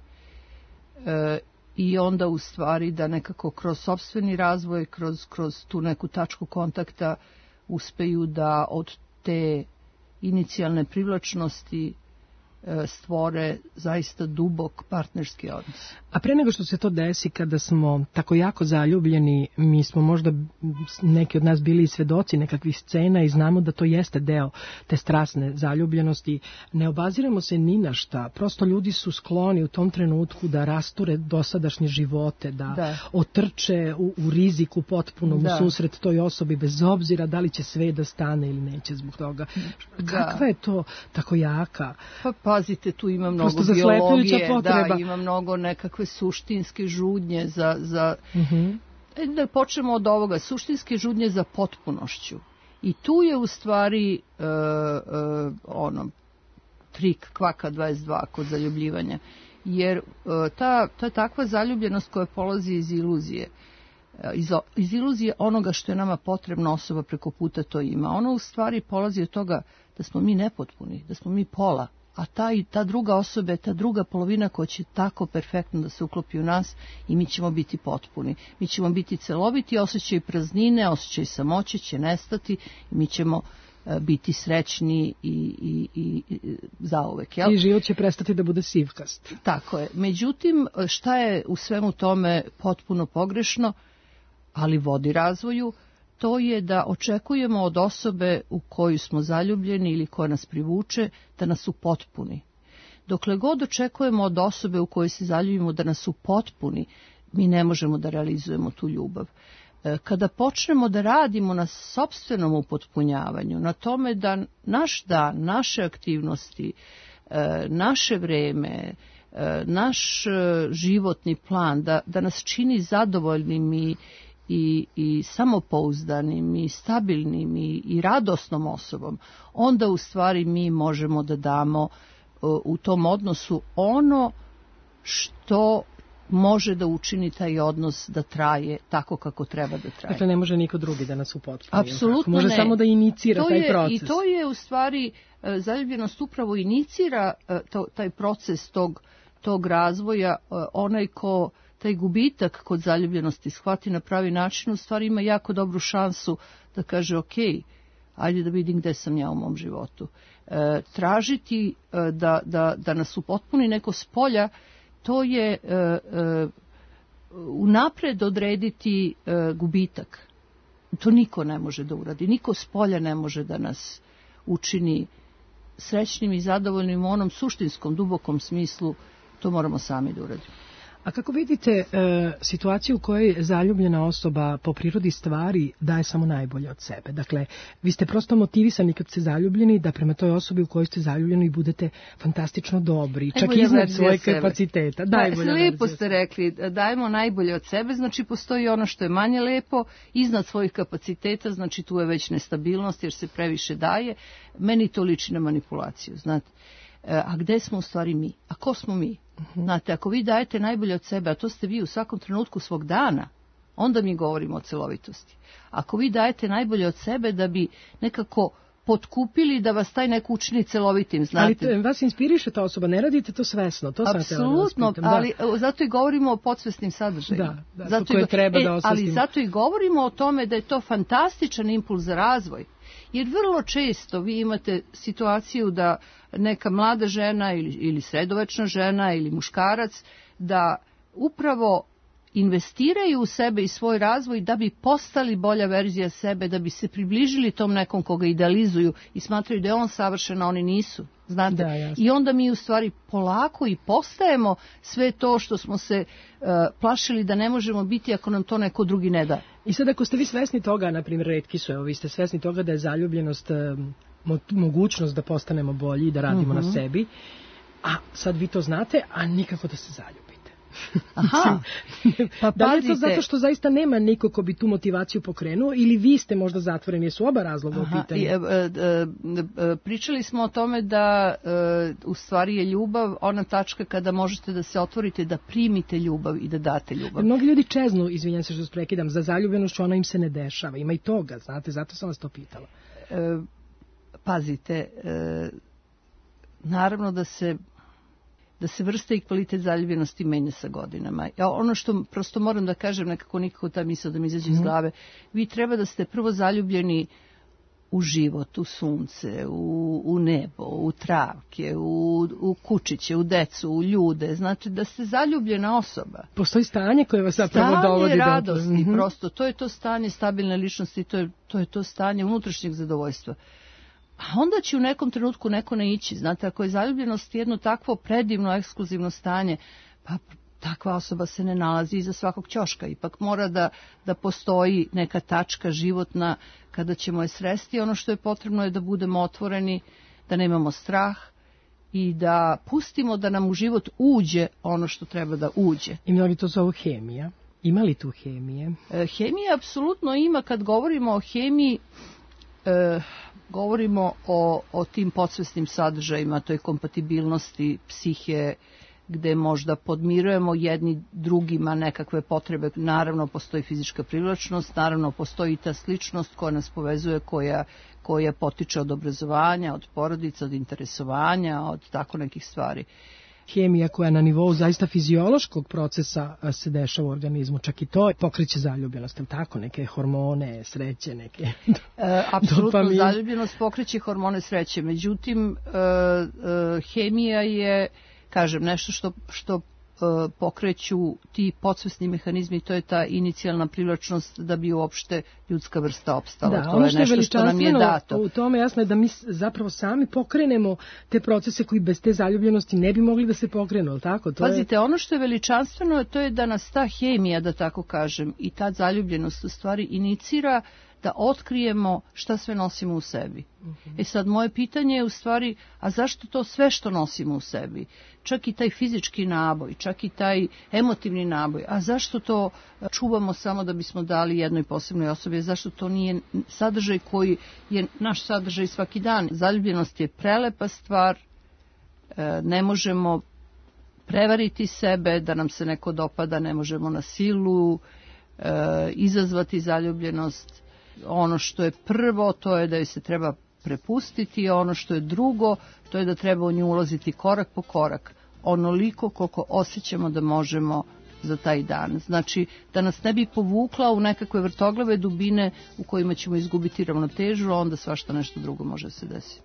E, i onda u stvari da nekako kroz sopstveni razvoj, kroz, kroz tu neku tačku kontakta uspeju da od te inicijalne privlačnosti stvore zaista dubok partnerski odnos.
A pre nego što se to desi, kada smo tako jako zaljubljeni, mi smo možda neki od nas bili svedoci nekakvih scena i znamo da to jeste deo te strasne zaljubljenosti. Ne obaziramo se ni na šta. Prosto ljudi su skloni u tom trenutku da rasture dosadašnje živote, da, da. otrče u, u riziku potpunom da. u susret toj osobi, bez obzira da li će sve da stane ili neće zbog toga. Da. Kakva je to tako jaka?
Pa pazite, tu ima mnogo biologije, da, ima mnogo nekakve suštinske žudnje za, za
mm-hmm.
da počnemo od ovoga, suštinske žudnje za potpunošću. I tu je u stvari uh, uh, ono, trik kvaka dvadeset dva kod zaljubljivanja. Jer uh, ta, ta takva zaljubljenost koja polazi iz iluzije, iz, iz iluzije onoga što je nama potrebno, osoba preko puta to ima. Ono u stvari polazi od toga da smo mi nepotpuni, da smo mi pola. A ta, ta druga osoba je ta druga polovina koja će tako perfektno da se uklopi u nas i mi ćemo biti potpuni. Mi ćemo biti celoviti, osjećaj praznine, osjećaj samoće će nestati i mi ćemo uh, biti srećni i, i, i, i zauvek. Jel?
I život će prestati da bude sivkast.
Tako je. Međutim, šta je u svemu tome potpuno pogrešno, ali vodi razvoju, to je da očekujemo od osobe u koju smo zaljubljeni ili koja nas privuče da nas upotpuni. Dokle god očekujemo od osobe u kojoj se zaljubimo da nas upotpuni, mi ne možemo da realizujemo tu ljubav. Kada počnemo da radimo na sopstvenom upotpunjavanju, na tome da naš dan, naše aktivnosti, naše vreme, naš životni plan, da, da nas čini zadovoljnim i I, i samopouzdanim i stabilnim i, i radosnom osobom, onda u stvari mi možemo da damo uh, u tom odnosu ono što može da učini taj odnos da traje tako kako treba da traje.
Dakle, ne može niko drugi da nas upotpuni.
Apsolutno
može
ne.
samo da inicira
to
taj
je,
proces.
I to je u stvari, uh, zaljubljenost upravo inicira uh, to, taj proces tog, tog razvoja, uh, onaj ko taj gubitak kod zaljubljenosti shvati na pravi način, u stvari ima jako dobru šansu da kaže ok, ajde da vidim gde sam ja u mom životu. E, tražiti e, da, da, da nas upotpuni neko s polja, to je e, e, unapred odrediti e, gubitak. To niko ne može da uradi. Niko s polja ne može da nas učini srećnim i zadovoljnim u onom suštinskom, dubokom smislu. To moramo sami da uradimo.
A kako vidite e, situaciju u kojoj zaljubljena osoba po prirodi stvari daje samo najbolje od sebe? Dakle, vi ste prosto motivisani kad ste zaljubljeni da prema toj osobi u kojoj ste zaljubljeni budete fantastično dobri, čak iznad svoje kapaciteta.
Da, lepo ste rekli, dajemo najbolje od sebe, znači postoji ono što je manje lepo, iznad svojih kapaciteta, znači tu je već nestabilnost jer se previše daje. Meni to liči na manipulaciju, znate. A gde smo u stvari mi? A ko smo mi? Znate, ako vi dajete najbolje od sebe, a to ste vi u svakom trenutku svog dana, onda mi govorimo o celovitosti. Ako vi dajete najbolje od sebe da bi nekako potkupili da vas taj neko učini celovitim, znate.
Ali te, vas inspiriše ta osoba, ne radite to svesno, to sam
apsolutno,
da vas pitam,
ali zato i govorimo o podsvesnim sadržajima.
Da, da,
zato
koje
i,
treba
e,
da osvestimo.
Ali zato i govorimo o tome da je to fantastičan impuls za razvoj. Jer vrlo često vi imate situaciju da neka mlada žena ili, ili sredovečna žena ili muškarac da upravo investiraju u sebe i svoj razvoj da bi postali bolja verzija sebe, da bi se približili tom nekom koga idealizuju i smatraju da je on savršen, a oni nisu. Znate?
Da,
I onda mi u stvari polako i postajemo sve to što smo se uh, plašili da ne možemo biti ako nam to neko drugi ne da.
I sad ako ste vi svesni toga, na primjer, retki su, evo vi ste svesni toga da je zaljubljenost mo- mogućnost da postanemo bolji i da radimo
Mhm.
na sebi, a sad vi to znate, a nikako da se zaljubite.
Aha, pa
Da li je to
pazite.
zato što zaista nema niko ko bi tu motivaciju pokrenuo ili vi ste možda zatvoreni, jesu oba razloga u
Aha,
pitanju?
i, e, e, e, pričali smo o tome da e, u stvari je ljubav ona tačka kada možete da se otvorite, da primite ljubav i da date ljubav.
Mnogi ljudi čeznu, izvinjam se što se prekidam, za zaljubljenošću ona im se ne dešava. Ima i toga, znate, zato sam vas to pitala.
E, pazite, e, naravno da se da se vrsta i kvalitet zaljubljenosti menja sa godinama. Ja, ono što prosto moram da kažem, nekako nikako ta misla da mi izađe iz glave, vi treba da ste prvo zaljubljeni u život, u sunce, u, u nebo, u travke, u, u kučiće, u decu, u ljude. Znači da ste zaljubljena osoba.
Postoji stanje koje vas zapravo
Stanje
dovodi do...
radosti,
Mhm.
prosto. To je to stanje stabilne ličnosti, to je to, je to stanje unutrašnjeg zadovoljstva. A onda će u nekom trenutku neko ne ići. Znate, ako je zaljubljenost jedno takvo predivno, ekskluzivno stanje, pa takva osoba se ne nalazi iza svakog ćoška. Ipak mora da, da postoji neka tačka životna kada ćemo je sresti. Ono što je potrebno je da budemo otvoreni, da nemamo strah i da pustimo da nam u život uđe ono što treba da uđe.
I mnogi to zovu hemija. Ima li tu hemije?
E, hemija apsolutno ima. Kad govorimo o hemiji, e, govorimo o, o tim podsvesnim sadržajima, toj kompatibilnosti psihe, gde možda podmirujemo jedni drugima nekakve potrebe. Naravno, postoji fizička privlačnost, naravno, postoji ta sličnost koja nas povezuje, koja, koja potiče od obrazovanja, od porodica, od interesovanja, od tako nekih stvari.
Hemija koja na nivou zaista fiziološkog procesa a, se dešava u organizmu, čak i to pokreće zaljubljenost, jel tako? Neke hormone, sreće, neke...
E, apsolutno,
dopamin.
zaljubljenost pokreće hormone sreće. Međutim, e, e, hemija je, kažem, nešto što, što e, pokreću ti podsvesni mehanizmi, to je ta inicijalna privlačnost da bi uopšte ljudska vrsta opstala.
Da,
to
ono
je
što je
nešto što nam je
veličanstveno
dato.
u tome jasno je da mi zapravo sami pokrenemo te procese koji bez te zaljubljenosti ne bi mogli da se pokrenu, jel tako? To
Pazite, ono što je veličanstveno, to je da nas ta hemija, da tako kažem, i ta zaljubljenost u stvari inicira da otkrijemo šta sve nosimo u sebi. Uh-huh. E sad, moje pitanje je u stvari, a zašto to sve što nosimo u sebi? Čak i taj fizički naboj, čak i taj emotivni naboj, a zašto to čuvamo samo da bismo dali jednoj posebnoj osobi? Zašto to nije sadržaj koji je naš sadržaj svaki dan? Zaljubljenost je prelepa stvar, ne možemo prevariti sebe da nam se neko dopada, ne možemo na silu izazvati zaljubljenost. Ono što je prvo, to je da joj se treba prepustiti, a ono što je drugo, to je da treba u nju ulaziti korak po korak, onoliko koliko osjećamo da možemo za taj dan. Znači, da nas ne bi povukla u nekakve vrtoglave dubine u kojima ćemo izgubiti ravnotežu, a onda svašta nešto drugo može se desiti.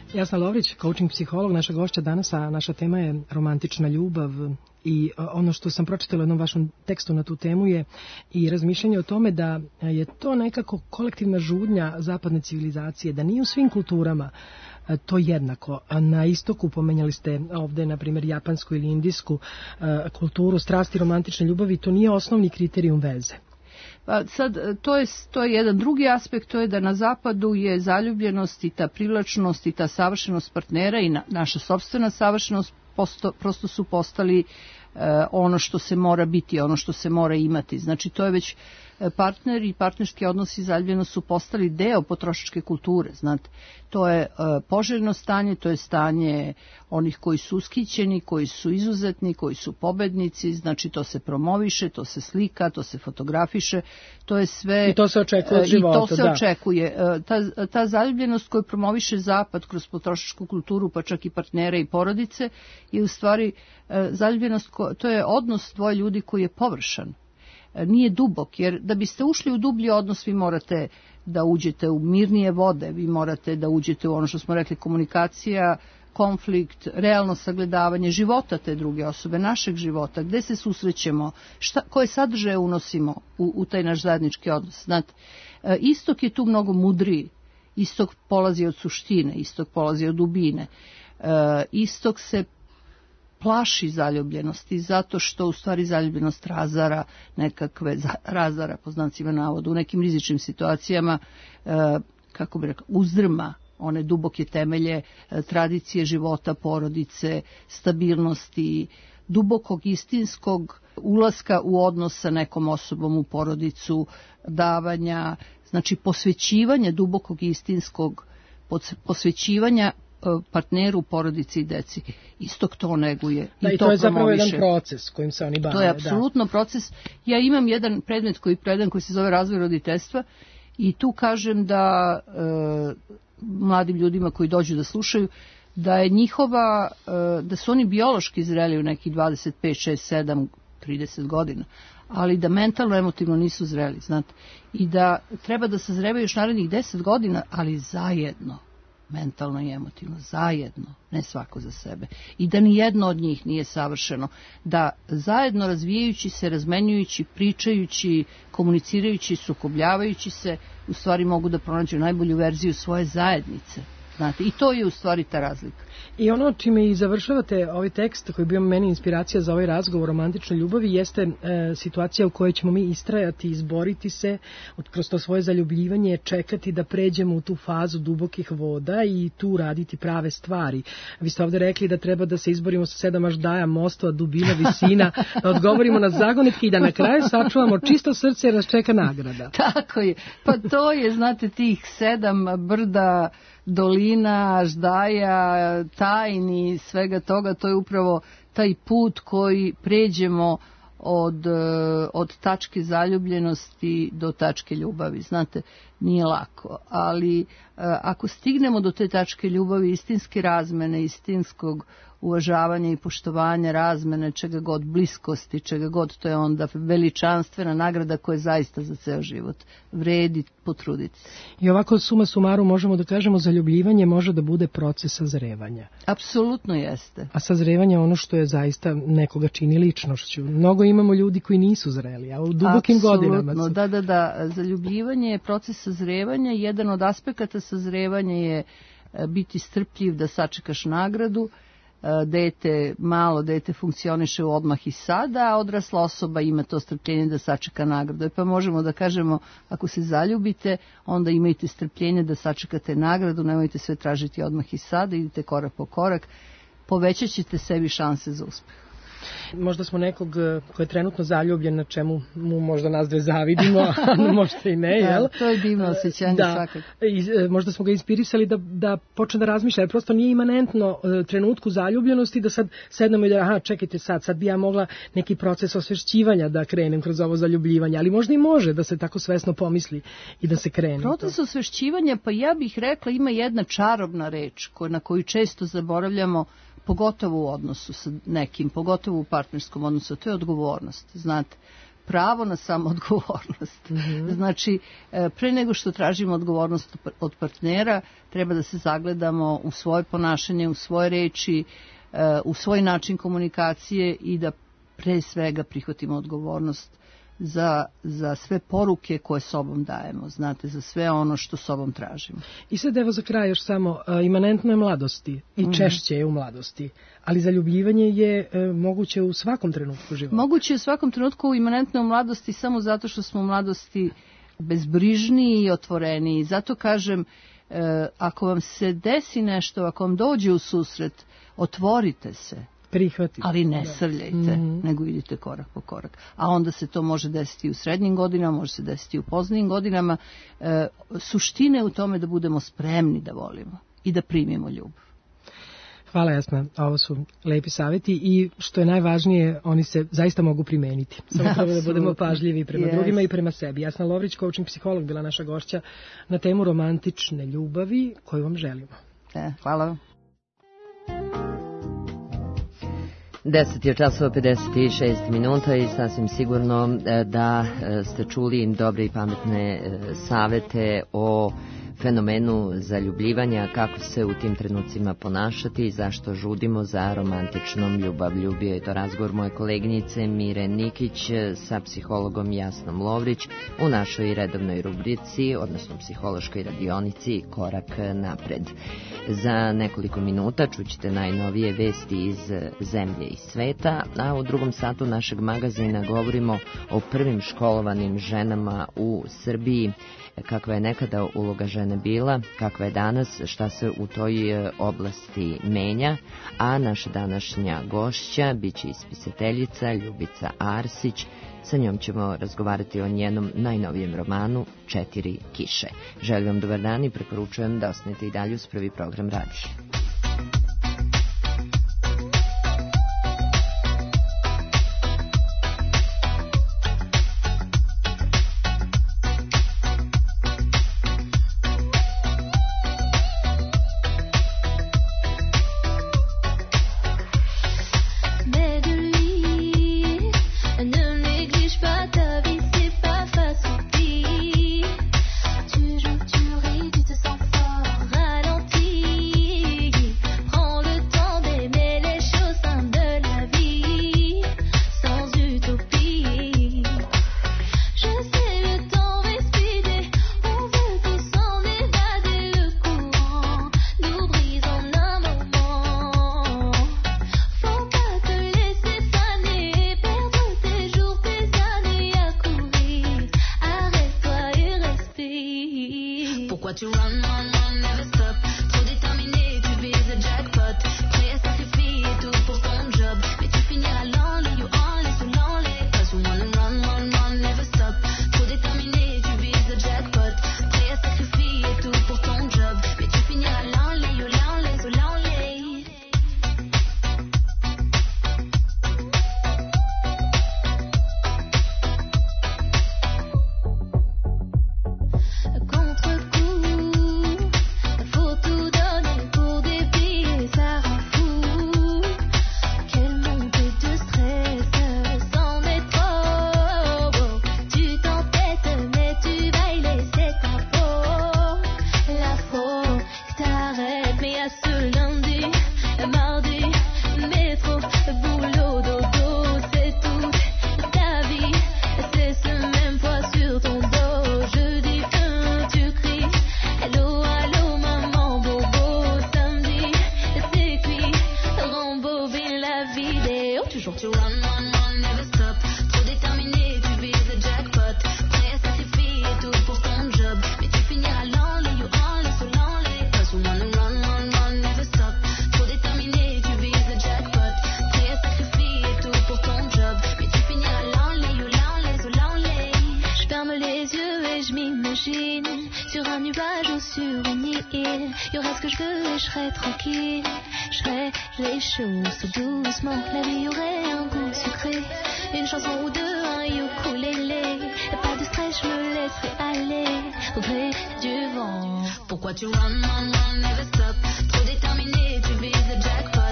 Jasna Lovrić, coaching psiholog, naša gošća danas, a naša tema je romantična ljubav. I ono što sam pročitala u jednom vašem tekstu na tu temu je i razmišljanje o tome da je to nekako kolektivna žudnja zapadne civilizacije, da nije u svim kulturama to jednako. Na istoku pomenjali ste ovde, na primjer, japansku ili indijsku kulturu, strasti, romantične ljubavi, to nije osnovni kriterijum veze.
Pa sad, to je, to je jedan drugi aspekt, to je da na zapadu je zaljubljenost i ta privlačnost i ta savršenost partnera i na, naša sopstvena savršenost posto, prosto su postali e, ono što se mora biti, ono što se mora imati. Znači, to je već partner i partnerski odnosi zaljubljeno su postali deo potrošačke kulture, znate. To je e, poželjno stanje, to je stanje onih koji su ushićeni, koji su izuzetni, koji su pobednici, znači to se promoviše, to se slika, to se fotografiše, to je sve...
I to se očekuje od života,
I to se
da.
očekuje. E, ta, ta zaljubljenost koju promoviše Zapad kroz potrošačku kulturu, pa čak i partnera i porodice, je u stvari e, zaljubljenost, ko, to je odnos dvoje ljudi koji je površan. Nije dubok, jer da biste ušli u dublji odnos vi morate da uđete u mirnije vode, vi morate da uđete u ono što smo rekli komunikacija, konflikt, realno sagledavanje života te druge osobe, našeg života, gde se susrećemo, šta, koje sadržaje unosimo u, u taj naš zajednički odnos. Znate, istok je tu mnogo mudriji, istok polazi od suštine, istok polazi od dubine, istok se plaši zaljubljenosti zato što u stvari zaljubljenost razara nekakve, razara po znacima navoda, u nekim rizičnim situacijama, e, kako bi rekla, uzdrma one duboke temelje e, tradicije života, porodice, stabilnosti, dubokog istinskog ulaska u odnos sa nekom osobom u porodicu, davanja, znači posvećivanje dubokog istinskog, posvećivanja partneru, porodici i deci. Istok to neguje.
Da, i, i to, to je zapravo promoviše. Jedan proces kojim se oni bave.
To je apsolutno
da.
proces. Ja imam jedan predmet koji predam koji se zove razvoj roditeljstva i tu kažem da e, mladim ljudima koji dođu da slušaju da je njihova, e, da su oni biološki zreli u nekih dvadeset pet, šest, sedam, trideset godina, ali da mentalno, emotivno nisu zreli, znate. I da treba da sazrevaju još narednih deset godina, ali zajedno. Mentalno i emotivno, zajedno, ne svako za sebe. I da ni jedno od njih nije savršeno. Da zajedno razvijajući se, razmenjujući, pričajući, komunicirajući, sukobljavajući se, u stvari mogu da pronađu najbolju verziju svoje zajednice. Znate, i to je u stvari ta razlika.
I ono čime i završavate ovaj tekst koji je bio meni inspiracija za ovaj razgovor o romantičnoj ljubavi jeste e, situacija u kojoj ćemo mi istrajati, izboriti se kroz to svoje zaljubljivanje, čekati da pređemo u tu fazu dubokih voda i tu raditi prave stvari. Vi ste ovde rekli da treba da se izborimo sa sedam aždaja, mostova, dubina, visina, da odgovorimo na zagonetke i da na kraju sačuvamo čisto srce jer nas čeka nagrada.
Tako je. Pa to je, znate, tih sedam brda, dolina, aždaja, tajni, svega toga, to je upravo taj put koji pređemo od, od tačke zaljubljenosti do tačke ljubavi. Znate, nije lako, ali ako stignemo do te tačke ljubavi, istinske razmene, istinskog uvažavanja i poštovanja, razmene, čega god, bliskosti, čega god, to je onda veličanstvena nagrada koja je zaista za ceo život. Vredi potruditi.
I ovako suma sumaru možemo da kažemo zaljubljivanje može da bude proces sazrevanja.
Apsolutno jeste.
A sazrevanje je ono što je zaista nekoga čini ličnošću. Mnogo imamo ljudi koji nisu zreli, a u dubokim
Apsolutno,
godinama su.
Da, da, da. Zaljubljivanje je proces sazrevanja. Jedan od aspekata sazrevanja je biti strpljiv da sačekaš nagradu. Dete, malo dete funkcioniše u odmah i sada, a odrasla osoba ima to strpljenje da sačeka nagradu. Pa možemo da kažemo, ako se zaljubite, onda imajte strpljenje da sačekate nagradu, nemojte sve tražiti odmah i sada, idite korak po korak, povećat ćete sebi šanse za uspeh.
Možda smo nekog ko je trenutno zaljubljen, na čemu mu možda nas dve zavidimo, a možda i ne, jel?
Da, to je divno osjećanje
da.
svakako.
I, možda smo ga inspirisali da, da počne da razmišlja, jer prosto nije imanentno trenutku zaljubljenosti da sad sednemo i da, aha, čekajte sad, sad bi ja mogla neki proces osvešćivanja da krenem kroz ovo zaljubljivanje, ali možda i može da se tako svesno pomisli i da se krene.
Proces osvešćivanja, pa ja bih rekla, ima jedna čarobna reč na koju često zaboravljamo, pogotovo u odnosu sa nekim, pogotovo u partnerskom odnosu, to je odgovornost. Znate, pravo na samoodgovornost. Mm-hmm. Znači, pre nego što tražimo odgovornost od partnera, treba da se zagledamo u svoje ponašanje, u svoje reči, u svoj način komunikacije i da pre svega prihvatimo odgovornost za, za sve poruke koje sobom dajemo, znate, za sve ono što sobom tražimo.
I sad evo za kraj još samo, uh, imanentno je mladosti i mm-hmm. češće je u mladosti, ali zaljubljivanje je uh, moguće u svakom trenutku života.
Moguće je u svakom trenutku, imanentno u mladosti samo zato što smo u mladosti bezbrižniji i otvoreniji. Zato kažem, uh, ako vam se desi nešto, ako vam dođe u susret, otvorite se.
Prihvatite.
Ali ne srljajte, mm-hmm. nego idite korak po korak. A onda se to može desiti u srednjim godinama, može se desiti u poznijim godinama. E, suština je u tome da budemo spremni da volimo i da primimo ljubav.
Hvala, Jasna. Ovo su lepi savjeti i što je najvažnije, oni se zaista mogu primeniti. Samo treba da budemo pažljivi prema yes. drugima i prema sebi. Jasna Lovrić, coaching psiholog, bila naša gošća na temu romantične ljubavi koju vam želimo.
E, hvala.
deset je časova pedeset šest minuta i sasvim sigurno da ste čuli dobre i pametne savete o fenomenu zaljubljivanja, kako se u tim trenucima ponašati i zašto žudimo za romantičnom ljubavlju. Bio je to razgovor moje koleginice Mire Nikić sa psihologom Jasnom Lovrić u našoj redovnoj rubrici, odnosno psihološkoj radionici Korak napred. Za nekoliko minuta čućete najnovije vesti iz zemlje i sveta, a u drugom satu našeg magazina govorimo o prvim školovanim ženama u Srbiji, kakva je nekada uloga žene bila, kakva je danas, šta se u toj oblasti menja, a naša današnja gošća biće ispisateljica Ljubica Arsić. Sa njom ćemo razgovarati o njenom najnovijem romanu Četiri kiše. Želim vam dobar dan i preporučujem da ostanete i dalje uz Prvi program radija.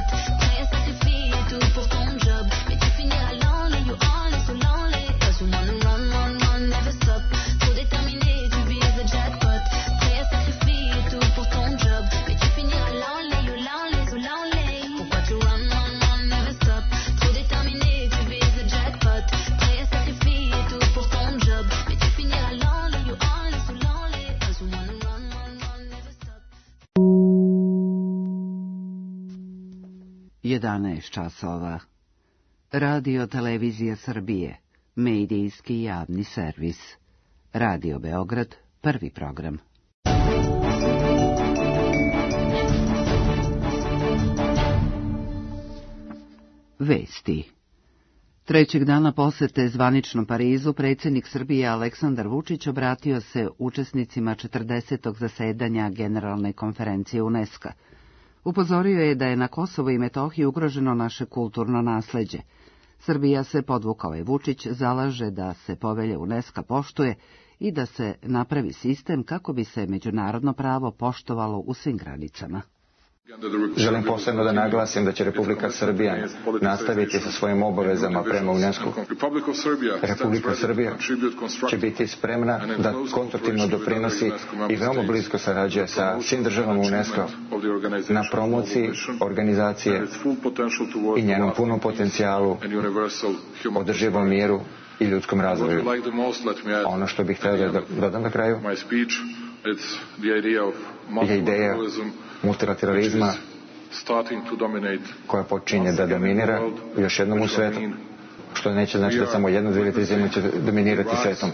Cause you wanna jedanaest časova. Radio Televizija Srbije, medijski javni servis. Radio Beograd, prvi program. Vesti. Trećeg dana posete zvaničnom Parizu predsjednik Srbije Aleksandar Vučić obratio se učesnicima četrdesetog zasedanja Generalne konferencije UNESCO. Upozorio je da je na Kosovu i Metohiji ugroženo naše kulturno nasleđe. Srbija se, podvukao je Vučić, zalaže da se povelje UNESCO poštuje i da se napravi sistem kako bi se međunarodno pravo poštovalo u svim granicama.
Želim posebno da naglasim da će Republika Srbija nastaviti sa svojim obavezama prema UNESCO. Republika Srbija će biti spremna da konstruktivno doprinosi i veoma blisko sarađuje sa svim državama UNESCO na promociji organizacije i njenom punom potencijalu, održivom miru i ljudskom razvoju. Ono što bih htio da dodam na kraju je ideja multilateralizma koja počinje da dominira još jednom u svetu, što neće znači da samo jedna, dvije ili tri zemlje će dominirati svetom.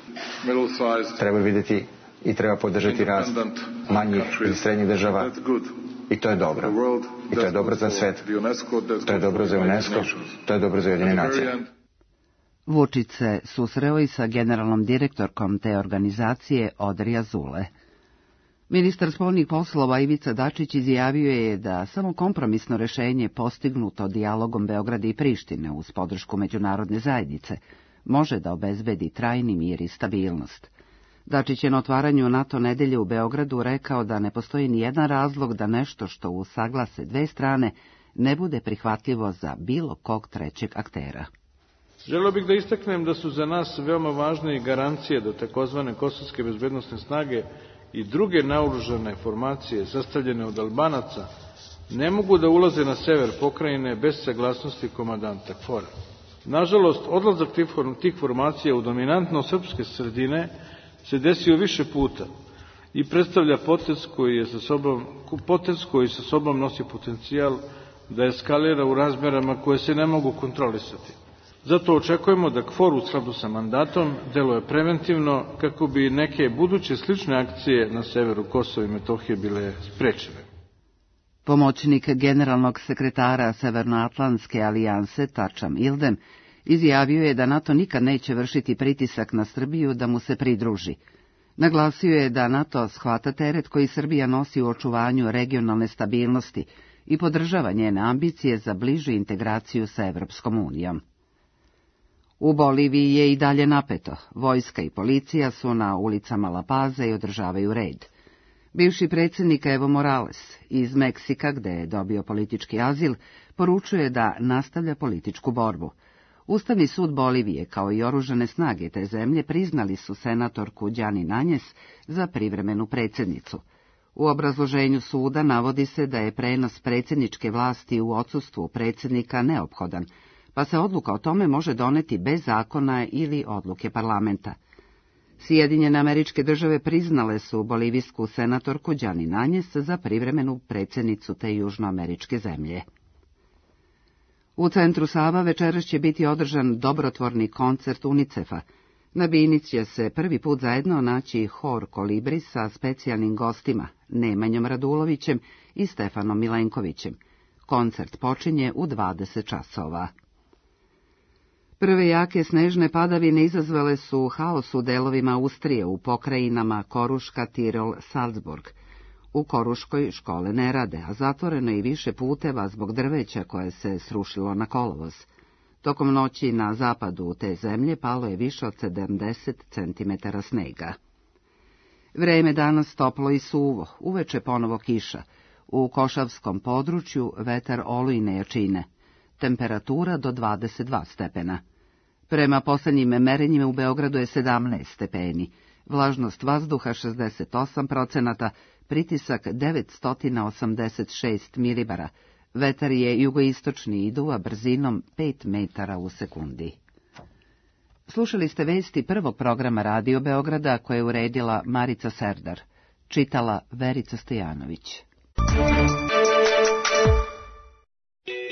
Treba vidjeti i treba podržati rast manjih ili srednjih država i to je dobro. I to je dobro za svet. To je dobro za UNESCO, to je dobro za Ujedinjene nacije.
Vučić se susreo i sa generalnom direktorkom te organizacije Odri Azule. Ministar spoljnih poslova Ivica Dačić izjavio je da samo kompromisno rešenje postignuto dijalogom Beograda i Prištine uz podršku međunarodne zajednice može da obezbedi trajni mir i stabilnost. Dačić je na otvaranju NATO nedelje u Beogradu rekao da ne postoji ni jedan razlog da nešto što usaglase dve strane ne bude prihvatljivo za bilo kog trećeg aktera.
Želeo bih da istaknem da su za nas veoma važne i garancije da takozvane kosovske bezbednosne snage i druge naoružane formacije sastavljene od Albanaca ne mogu da ulaze na sever pokrajine bez saglasnosti komandanta KFOR-a. Nažalost, odlazak tih formacija u dominantno srpske sredine se desio više puta i predstavlja potez koji, je sa sobom, potez koji sa sobom nosi potencijal da eskalira u razmerama koje se ne mogu kontrolisati. Zato očekujemo da KFOR u skladu sa mandatom deluje preventivno kako bi neke buduće slične akcije na severu Kosova i Metohije bile sprečene.
Pomoćnik generalnog sekretara Severnoatlantske alijanse Tačam Ildem izjavio je da NATO nikad neće vršiti pritisak na Srbiju da mu se pridruži. Naglasio je da NATO shvata teret koji Srbija nosi u očuvanju regionalne stabilnosti i podržava njene ambicije za bližu integraciju sa Evropskom unijom. U Boliviji je i dalje napeto. Vojska i policija su na ulicama La Paza i održavaju red. Bivši predsjednik Evo Morales iz Meksika, gde je dobio politički azil, poručuje da nastavlja političku borbu. Ustavni sud Bolivije, kao i oružane snage te zemlje, priznali su senatorku Đani Nanjes za privremenu predsjednicu. U obrazloženju suda navodi se da je prenos predsjedničke vlasti u odsustvu predsjednika neophodan, pa se odluka o tome može doneti bez zakona ili odluke parlamenta. Sjedinjene Američke Države priznale su bolivijsku senatorku Đani Nanjes za privremenu predsjednicu te južnoameričke zemlje. U centru Sava večeras će biti održan dobrotvorni koncert UNICEF-a. Na bini će se prvi put zajedno naći hor Kolibri sa specijalnim gostima Nemanjom Radulovićem i Stefanom Milenkovićem. Koncert počinje u dvadeset časova. Prve jake snežne padavine izazvale su haos u delovima Austrije u pokrajinama Koruška, Tirol, Salzburg. U Koruškoj škole ne rade, a zatvoreno je i više puteva zbog drveća koje se srušilo na kolovoz. Tokom noći na zapadu te zemlje palo je više od sedamdeset centimetara snega. Vreme danas toplo i suvo, uveče ponovo kiša. U Košavskom području vetar olujne jačine. Temperatura do dvadeset dva stepena. Prema posljednjim merenjima u Beogradu je sedamnaest stepeni, vlažnost vazduha šezdeset osam procenata, pritisak devetsto osamdeset šest milibara, vetar je jugoistočni i duva brzinom pet metara u sekundi. Slušali ste vesti prvog programa Radio Beograda koje je uredila Marica Serdar, čitala Verica Stojanović.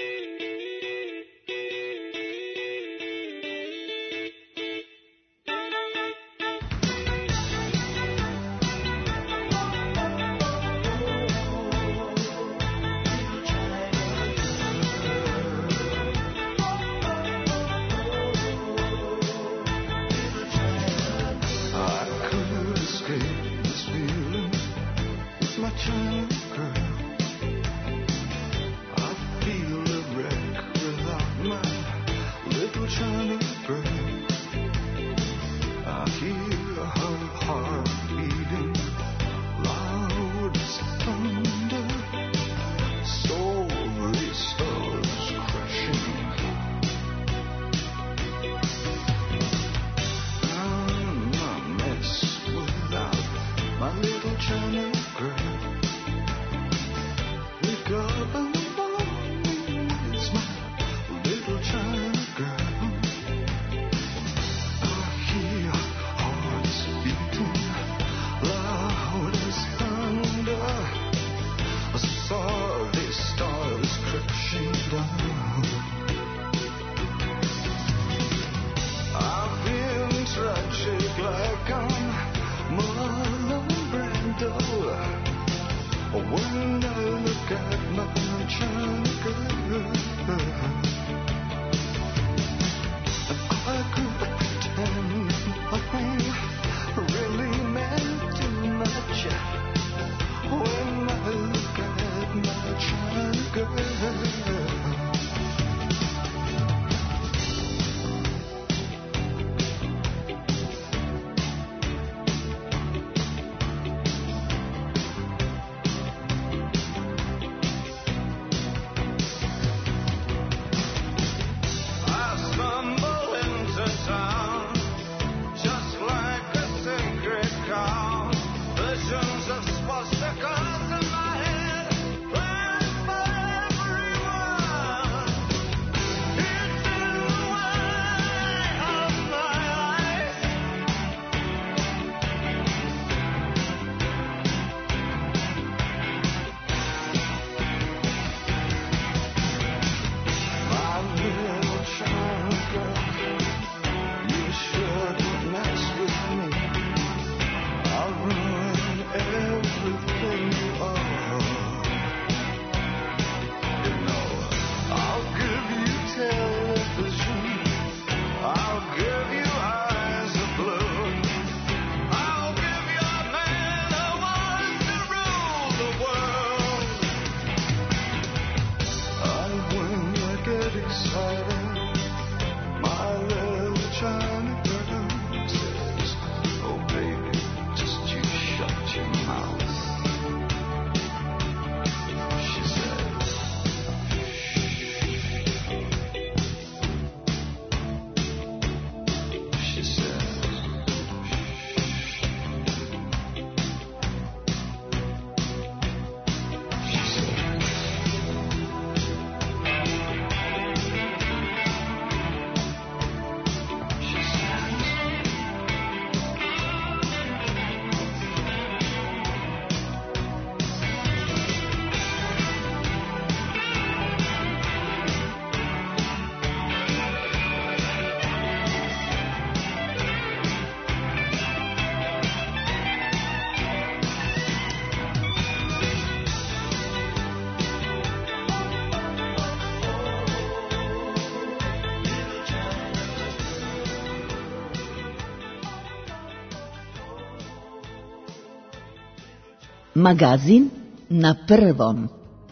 Magazin na prvom.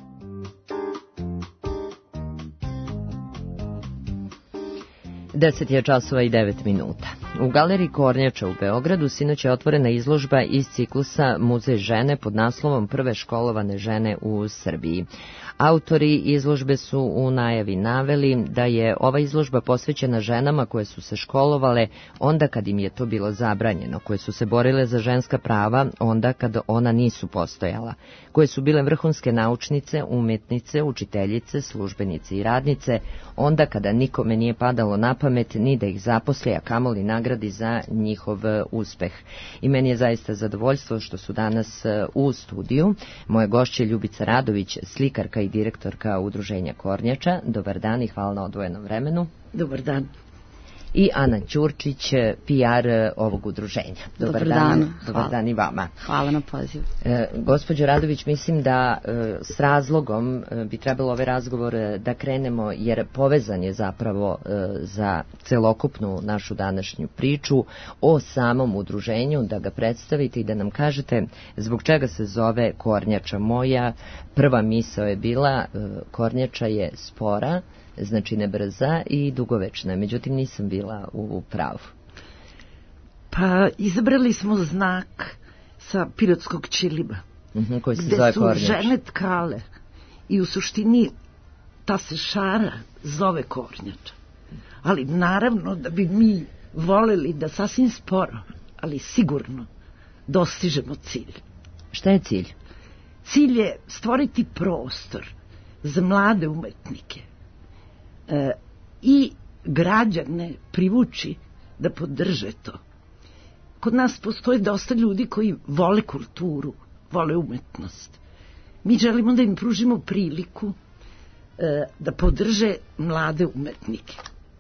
Deset je časova i devet minuta. U galeriji Kornjača u Beogradu sinoć je otvorena izložba iz ciklusa Muzej žene pod naslovom Prve školovane žene u Srbiji. Autori izložbe su u najavi naveli da je ova izložba posvećena ženama koje su se školovale onda kad im je to bilo zabranjeno, koje su se borile za ženska prava onda kad ona nisu postojala, koje su bile vrhunske naučnice, umetnice, učiteljice, službenice i radnice, onda kada nikome nije padalo na pamet ni da ih zaposli, a kamoli nagradi za njihov uspeh. I meni je zaista zadovoljstvo što su danas u studiju moje gošće Ljubica Radović, slikarka i direktorka Udruženja Kornjača. Dobar dan i hvala na odvojenom vremenu.
Dobar dan.
I Ana Ćurčić, P R ovog udruženja.
Dobar, Dobar dan. dan.
Dobar dan i vama.
Hvala na pozivu.
E, gospođo Radović, mislim da e, s razlogom e, bi trebalo ovaj razgovor e, da krenemo, jer povezan je zapravo e, za celokupnu našu današnju priču o samom udruženju, da ga predstavite i da nam kažete zbog čega se zove Kornjača. Moja prva misao je bila e, Kornjača je spora, znači ne brza i dugovečna, međutim nisam bila u pravu.
Pa izabrali smo znak sa pirotskog ćiliba,
uh-huh, koji se
gde
zove
su
Kornjač.
žene tkale i u suštini ta se šara zove Kornjača. Ali naravno da bi mi voleli da sasvim sporo, ali sigurno dostižemo cilj.
Šta je cilj?
Cilj je stvoriti prostor za mlade umetnike E, i građane privući da podrže to. Kod nas postoje dosta ljudi koji vole kulturu, vole umetnost. Mi želimo da im pružimo priliku e, da podrže mlade umetnike.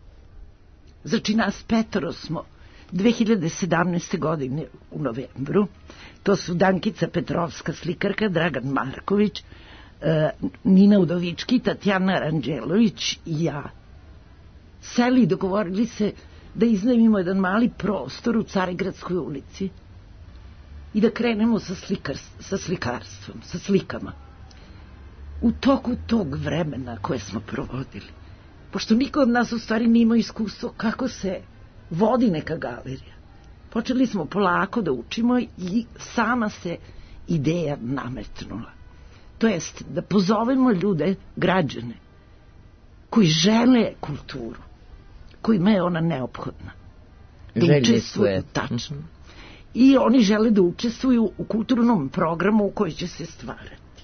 Znači nas petoro smo dve hiljade sedamnaeste. godine u novembru, to su Dankica Petrovska, slikarka, Dragan Marković, Nina Udovički, Tatjana Aranđelović i ja seli i dogovorili se da iznajmimo jedan mali prostor u Carigradskoj ulici i da krenemo sa, slikar, sa slikarstvom, sa slikama. U toku tog vremena koje smo provodili, pošto niko od nas u stvari nije imao iskustvo kako se vodi neka galerija, počeli smo polako da učimo i sama se ideja nametnula. To jest da pozovemo ljude, građane, koji žele kulturu, kojima je ona neophodna. Da učestvuju, tačno. I oni žele da učestvuju u kulturnom programu u koji će se stvarati.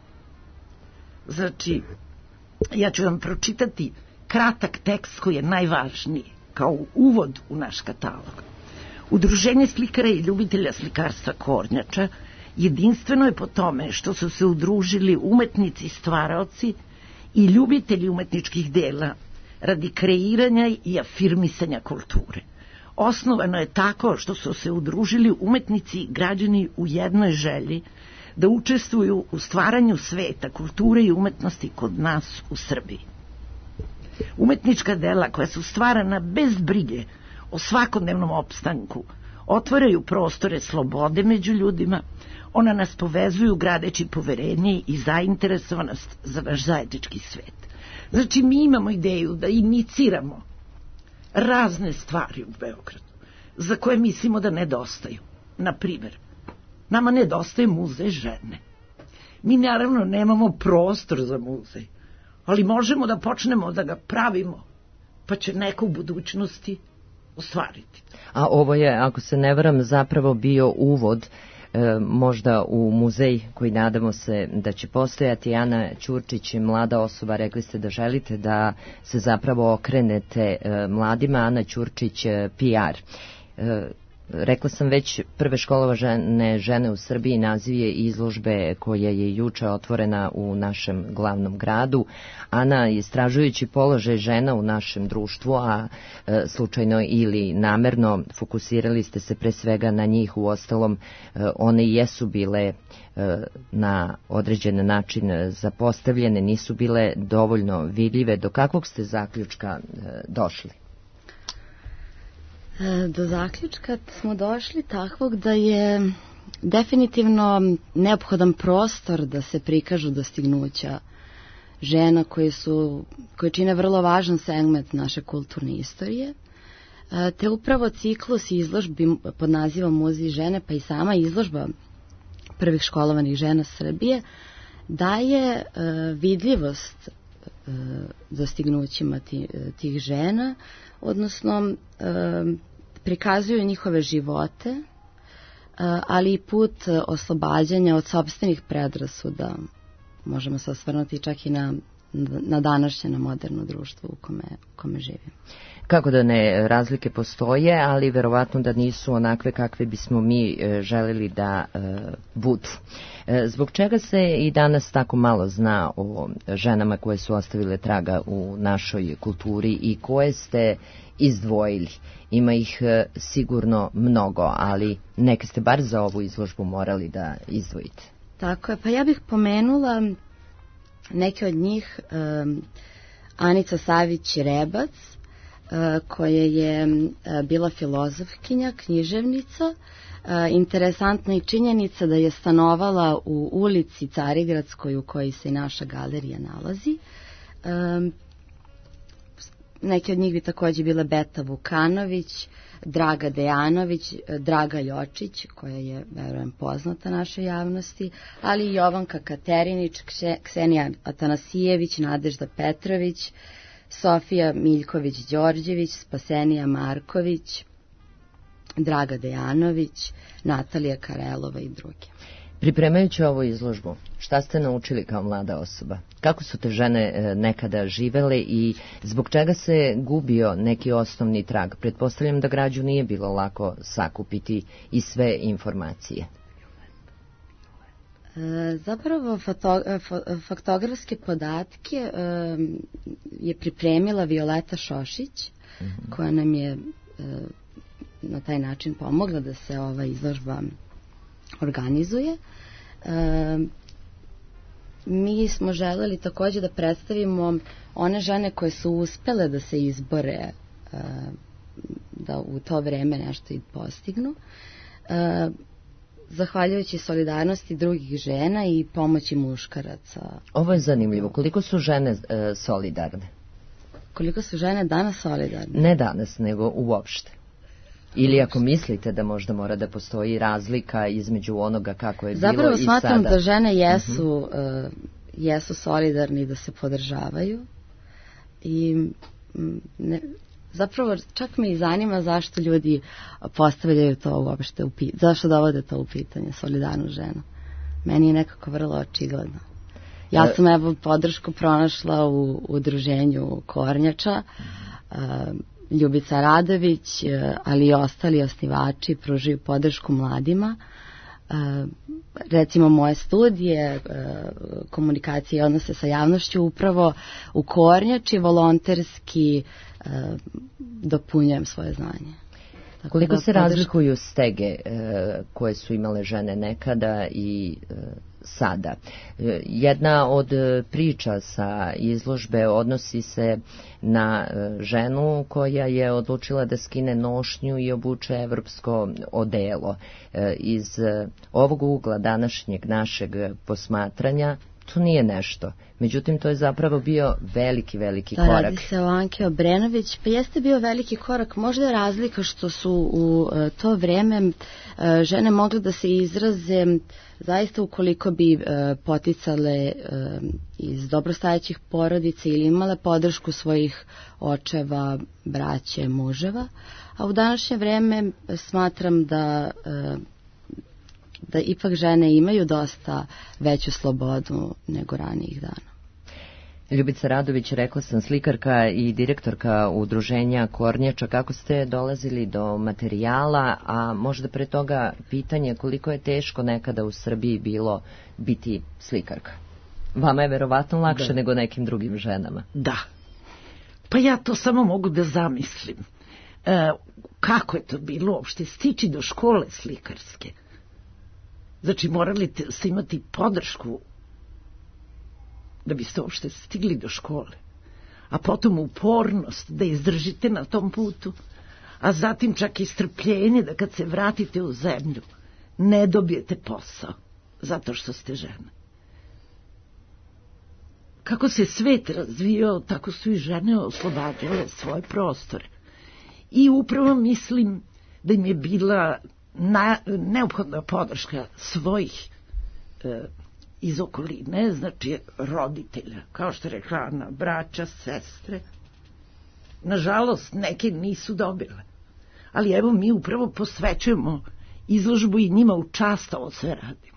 Znači, ja ću vam pročitati kratak tekst koji je najvažniji, kao uvod u naš katalog. Udruženje slikara i ljubitelja slikarstva Kornjača jedinstveno je po tome što su se udružili umetnici, stvaraoci i ljubitelji umetničkih dela radi kreiranja i afirmisanja kulture. Osnovano je tako što su se udružili umetnici i građani u jednoj želji da učestvuju u stvaranju sveta, kulture i umetnosti kod nas u Srbiji. Umetnička dela koja su stvarana bez brige o svakodnevnom opstanku otvaraju prostore slobode među ljudima. Ona nas povezuju gradeći poverenje i zainteresovanost za naš zajednički svet. Znači, mi imamo ideju da iniciramo razne stvari u Beogradu za koje mislimo da nedostaju. Naprimjer, nama nedostaje muzej žene. Mi naravno nemamo prostor za muzej, ali možemo da počnemo da ga pravimo, pa će neko u budućnosti ostvariti.
A ovo je, ako se ne varam, zapravo bio uvod e, možda u muzej koji nadamo se da će postojati. Ana Ćurčić, mlada osoba, rekli ste da želite da se zapravo okrenete e, mladima. Ana Ćurčić, P R. E, Rekla sam već, prve školovane žene u Srbiji naziv je izložbe koja je juče otvorena u našem glavnom gradu. Ana, istražujući položaj žena u našem društvu, a e, slučajno ili namerno fokusirali ste se pre svega na njih, u ostalom e, one jesu bile e, na određen način zapostavljene, nisu bile dovoljno vidljive. Do kakvog ste zaključka e, došli?
Do zaključka smo došli takvog da je definitivno neophodan prostor da se prikažu dostignuća žena koje su, koje čine vrlo važan segment naše kulturne istorije. Te upravo ciklus izložbi pod nazivom Muzeji žene, pa i sama izložba prvih školovanih žena Srbije, daje vidljivost dostignućima tih žena, odnosno prikazuju njihove živote, ali i put oslobađanja od sopstvenih predrasuda. Možemo se osvrnuti čak i na, na današnje, na moderno društvo u kome, u kome živimo.
Kako da ne, razlike postoje, ali verovatno da nisu onakve kakve bismo mi želeli da e, budu. E, zbog čega se i danas tako malo zna o ženama koje su ostavile traga u našoj kulturi i koje ste izdvojili? Ima ih e, sigurno mnogo, ali neke ste bar za ovu izložbu morali da izdvojite.
Tako je, pa ja bih pomenula neke od njih. e, Anica Savić-Rebac, koja je bila filozofkinja, književnica. Interesantna je činjenica da je stanovala u ulici Carigradskoj u kojoj se i naša galerija nalazi. Neke od njih bi također bile Beta Vukanović, Draga Dejanović, Draga Ljočić, koja je, verujem, poznata našoj javnosti, ali i Jovanka Katerinić, Ksenija Atanasijević, Nadežda Petrović, Sofija Miljković-Đorđević, Spasenija Marković, Draga Dejanović, Natalija Karelova i drugi.
Pripremajući ovu izložbu, šta ste naučili kao mlada osoba? Kako su te žene nekada živele i zbog čega se gubio neki osnovni trag? Pretpostavljam da građu nije bilo lako sakupiti i sve informacije.
Zapravo foto, faktografske podatke je pripremila Violeta Šošić, mm-hmm. koja nam je na taj način pomogla da se ova izložba organizuje. Mi smo želeli također da predstavimo one žene koje su uspele da se izbore, da u to vreme nešto i postignu, zahvaljujući solidarnosti drugih žena i pomoći muškaraca.
Ovo je zanimljivo. Koliko su žene e, solidarne?
Koliko su žene danas solidarne?
Ne danas, nego uopšte. Ili ako mislite da možda mora da postoji razlika između onoga kako je
Zapravo
bilo i sada.
Zapravo smatram da žene jesu, uh-huh. uh, jesu solidarni, da se podržavaju. I ne, zapravo čak me i zanima zašto ljudi postavljaju to uopšte u pitanje, zašto dovode to u pitanje, solidarnu ženu. Meni je nekako vrlo očigledno. Ja sam evo podršku pronašla u udruženju Kornjača, uh, Ljubica Radović, ali i ostali osnivači pružaju podršku mladima. Recimo moje studije, komunikacije i odnose sa javnošću upravo u Kornjači volonterski dopunjujem svoje znanje.
Tako Koliko da se podršku... razlikuju stege koje su imale žene nekada i sada? Jedna od priča sa izložbe odnosi se na ženu koja je odlučila da skine nošnju i obuče evropsko odelo. Iz ovog ugla današnjeg našeg posmatranja to nije nešto. Međutim, to je zapravo bio veliki, veliki
da,
korak.
Radi se o Anki Obrenović, pa jeste bio veliki korak. Možda je razlika što su u to vreme žene mogle da se izraze zaista ukoliko bi poticale iz dobrostajećih porodica ili imale podršku svojih očeva, braće, muževa. A u današnje vreme smatram da da ipak žene imaju dosta veću slobodu nego ranijih dana.
Ljubica Radović, rekla sam, slikarka i direktorka udruženja Kornjača. Kako ste dolazili do materijala, a možda pre toga pitanje koliko je teško nekada u Srbiji bilo biti slikarka? Vama je verovatno lakše da. nego nekim drugim ženama.
Da. Pa ja to samo mogu da zamislim. E, kako je to bilo uopšte stići do škole slikarske? Znači, morali ste imati podršku da biste uopšte stigli do škole. A potom upornost da izdržite na tom putu. A zatim čak i strpljenje da kad se vratite u zemlju, ne dobijete posao zato što ste žene. Kako se svet razvijao, tako su i žene oslobađale svoje prostore. I upravo mislim da im je bila na, neophodna podrška svojih e, iz okoline, znači roditelja, kao što je rekla Ana, braća, sestre. Nažalost, neke nisu dobile. Ali evo, mi upravo posvećujemo izložbu i njima u čast ovo sve radimo.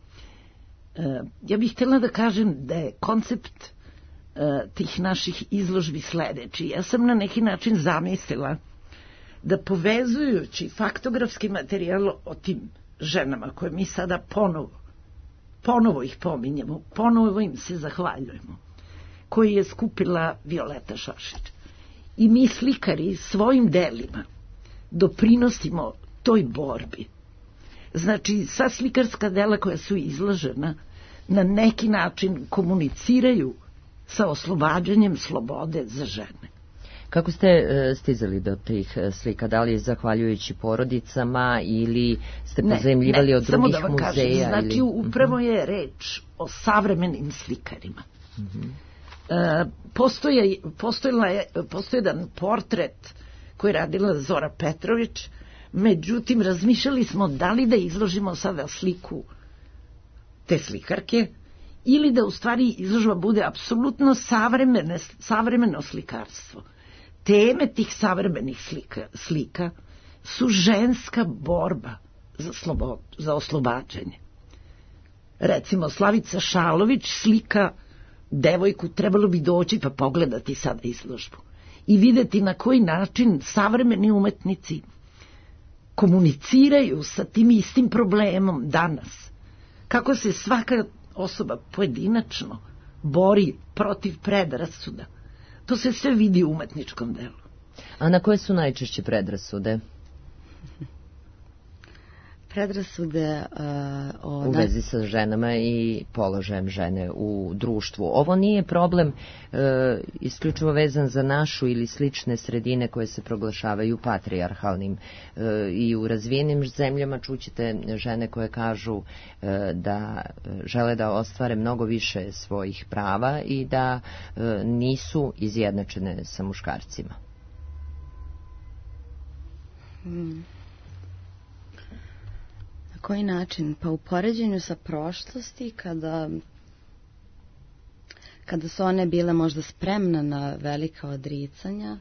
E, ja bih htjela da kažem da je koncept e, tih naših izložbi sledeći. Ja sam na neki način zamislila da povezujući faktografski materijal o tim ženama koje mi sada ponovo, ponovo ih pominjemo, ponovo im se zahvaljujemo, koji je skupila Violeta Šošić. I mi slikari svojim delima doprinosimo toj borbi. Znači, sva slikarska dela koja su izložena na neki način komuniciraju sa oslobađanjem slobode za žene.
Kako ste e, stizali do tih slika? Da li je zahvaljujući porodicama ili ste pozajmljivali od drugih muzeja?
Samo da vam kažem, znači ili... upravo je reč o savremenim slikarima. Mm-hmm. E, postoje, postojila je, postoje jedan portret koji je radila Zora Petrović, međutim razmišljali smo da li da izložimo sada sliku te slikarke ili da u stvari izložba bude apsolutno savremene, savremeno slikarstvo. Teme tih savremenih slika, slika su ženska borba za, slobo, za oslobađanje. Recimo, Slavica Šalović slika devojku, trebalo bi doći pa pogledati sada izložbu i videti na koji način savremeni umetnici komuniciraju sa tim istim problemom danas. Kako se svaka osoba pojedinačno bori protiv predrasuda. To se sve vidi u umetničkom delu.
A na koje su najčešće predrasude?
Predrasude uh, o...
u vezi sa ženama i položajem žene u društvu. Ovo nije problem uh, isključivo vezan za našu ili slične sredine koje se proglašavaju patrijarhalnim. Uh, I u razvijenim zemljama čućete žene koje kažu uh, da žele da ostvare mnogo više svojih prava i da uh, nisu izjednačene sa muškarcima.
Hmm. Koji način? Pa u poređenju sa prošlosti, kada, kada su one bile možda spremne na velika odricanja,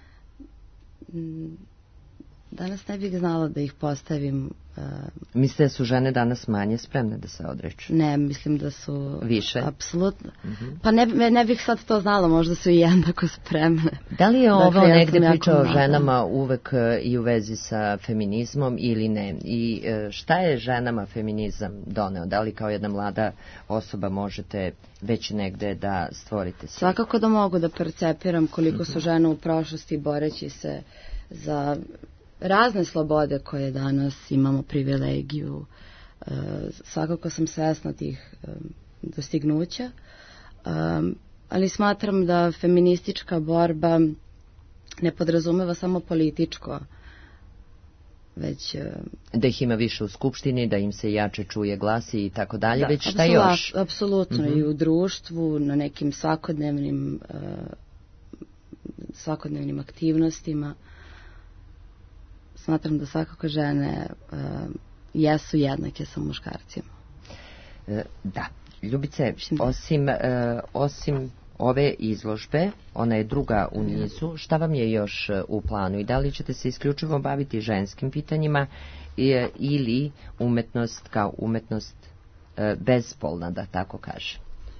danas ne bih znala da ih postavim. Uh,
Mislite da su žene danas manje spremne da se odreću?
Ne, mislim da su...
Više?
Apsolutno. Uh-huh. Pa ne, ne bih sad to znala, možda su i jednako spremne.
Da li je ovo dakle, negde ja priča o ženama uvek i u vezi sa feminizmom ili ne? I šta je ženama feminizam doneo? Da li kao jedna mlada osoba možete već negde da stvorite se?
Svakako da mogu da percepiram koliko su žene u prošlosti boreći se za razne slobode koje danas imamo privilegiju. E, svakako sam svesna tih e, dostignuća, e, ali smatram da feministička borba ne podrazumeva samo političko, već... E,
da ih ima više u skupštini, da im se jače čuje glas i tako dalje, već šta još?
Apsolutno, mm-hmm. i u društvu, na nekim svakodnevnim, e, svakodnevnim aktivnostima. Smatram da svakako žene uh, jesu jednake sa muškarcima.
E, da, Ljubice, osim, uh, osim ove izložbe, ona je druga u nizu, šta vam je još u planu i da li ćete se isključivo baviti ženskim pitanjima i, ili umetnost kao umetnost uh, bezpolna, da tako kaže?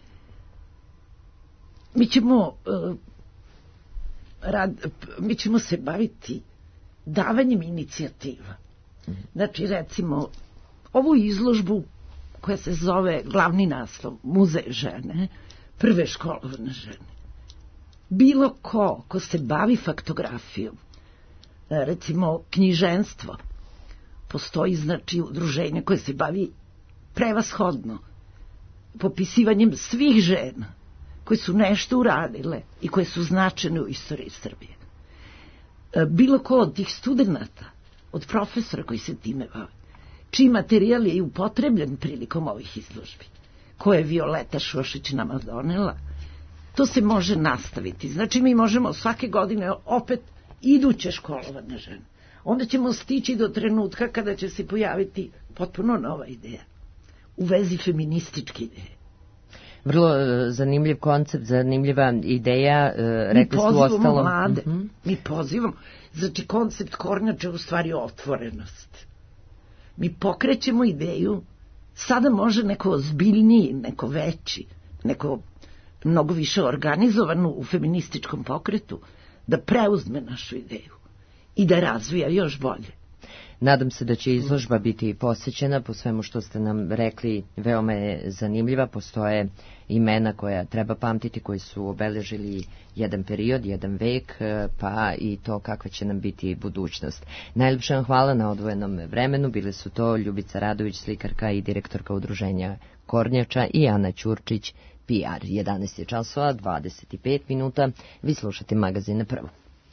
Mi ćemo, uh, rad, mi ćemo se baviti davanjem inicijativa. Znači, recimo, ovu izložbu koja se zove glavni naslov Muzej žene, prve školovane žene. Bilo ko, ko se bavi faktografijom, recimo knjiženstvo, postoji znači udruženje koje se bavi prevashodno popisivanjem svih žena koje su nešto uradile i koje su značajne u istoriji Srbije. Bilo ko od tih studenta, od profesora koji se time bave, čiji materijal je i upotrebljen prilikom ovih izložbi, koje je Violeta Šošić nama donela, to se može nastaviti. Znači mi možemo svake godine opet iduće školovane žene. Onda ćemo stići do trenutka kada će se pojaviti potpuno nova ideja u vezi feminističke ideje.
Vrlo zanimljiv koncept, zanimljiva ideja, rekli su
ostalom. Mi pozivamo
ostalom...
mlade,
mm-hmm.
mi pozivamo, znači koncept Kornjače je u stvari otvorenost. Mi pokrećemo ideju, sada može neko ozbiljniji, neko veći, neko mnogo više organizovan u feminističkom pokretu, da preuzme našu ideju i da razvija još bolje.
Nadam se da će izložba biti posjećena, po svemu što ste nam rekli, veoma je zanimljiva, postoje imena koja treba pamtiti, koji su obeležili jedan period, jedan vek, pa i to kakva će nam biti budućnost. Najljepša vam hvala na odvojenom vremenu, bile su to Ljubica Radović, slikarka i direktorka udruženja Kornjača, i Ana Ćurčić, P R. jedanaest je časova, dvadeset pet minuta, vi slušate magazine Prvo.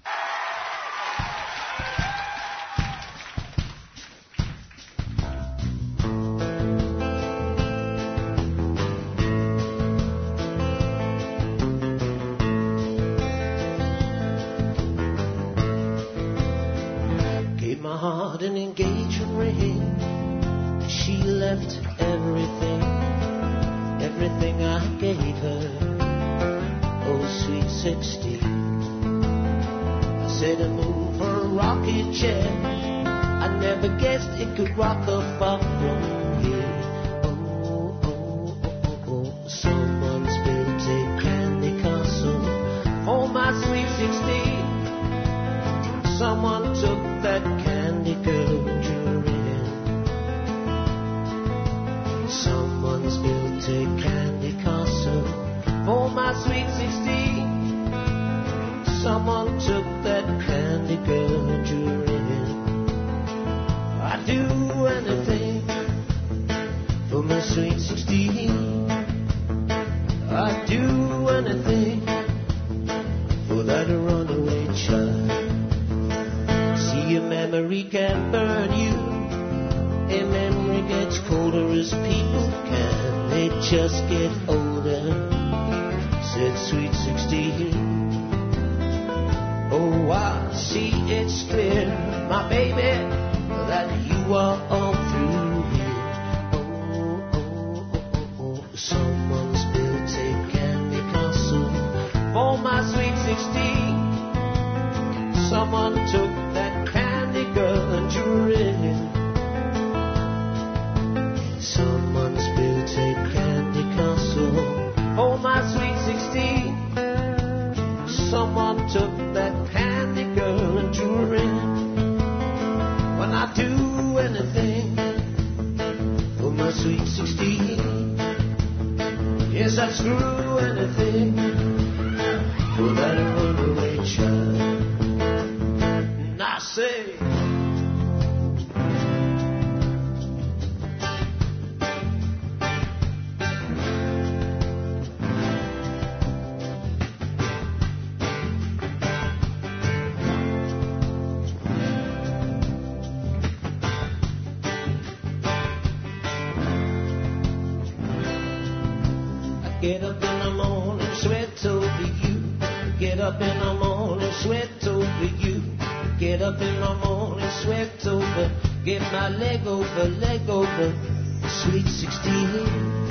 Get up in the morning, sweat over you. Get up in the morning, sweat over you. Get up in the morning, sweat over. Get my leg over, leg over. Sweet sixteen,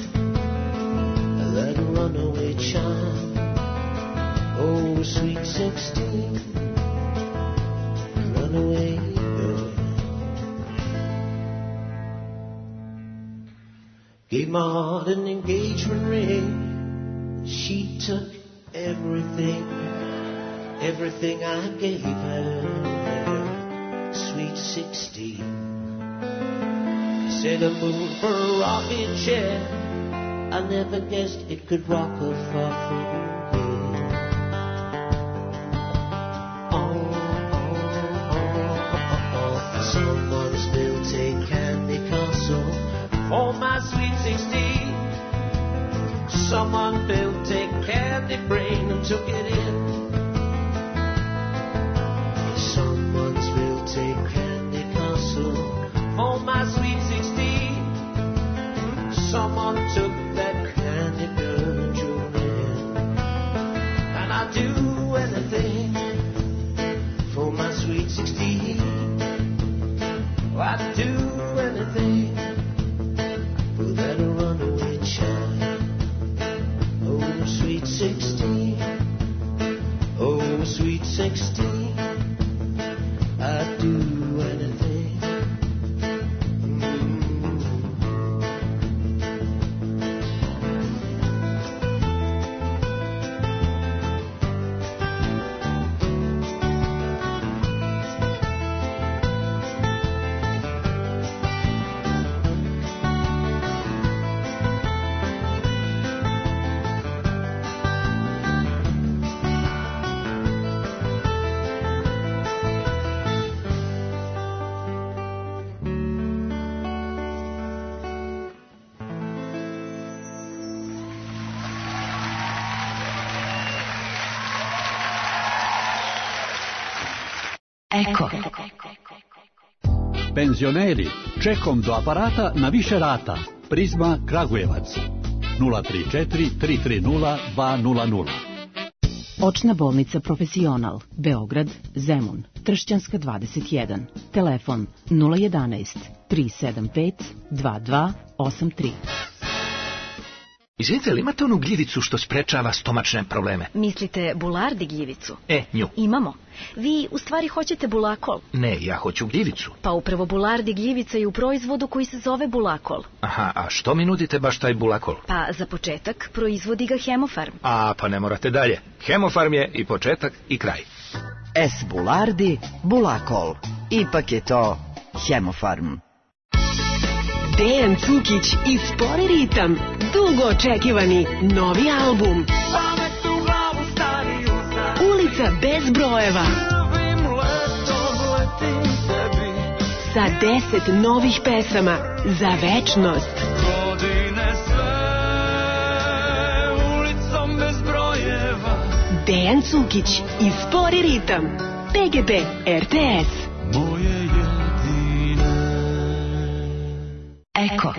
that runaway child. Oh, sweet sixteen, runaway girl. Gave my heart an engagement ring. She took everything, everything I gave her. Sweet sixteen. Said a moon for a rocking chair. I never guessed it could rock her far from here. Oh, oh, oh, oh. Someone's built a candy castle for my sweet sixteen. Someone built a candy brain and took it in. Someone's built a candy castle for my sweet sixteen. I'd do anything for my sweet sixteen. Oh, I'd do anything for that runaway child. Oh, sweet sixteen. Oh, sweet sixteen. I'd do anything.
Eko.
Penzioneri, čekom do aparata na više rata. Prizma Kragujevac. nula tri četiri tri tri nula dva nula nula.
Očna bolnica Profesional, Beograd, Zemun, Tršćanska dvadeset jedan. Telefon nula jedanaest tri sedam pet dva dva osam tri.
Izvinite, li imate onu gljivicu što sprečava stomačne probleme?
Mislite bulardi gljivicu?
E, nju.
Imamo. Vi u stvari hoćete bulakol.
Ne, ja hoću gljivicu.
Pa upravo bulardi gljivica je u proizvodu koji se zove bulakol.
Aha, a što mi nudite baš taj bulakol?
Pa za početak proizvodi ga Hemofarm.
A, pa ne morate dalje. Hemofarm je i početak i kraj.
S bulardi, bulakol. Ipak je to Hemofarm.
Dejan Cukić i Spori ritam, dugo očekivani novi album. Ulica bez brojeva. Sa deset novih pesama za večnost. Dejan Cukić i Spori ritam. P G P R T S.
Eko.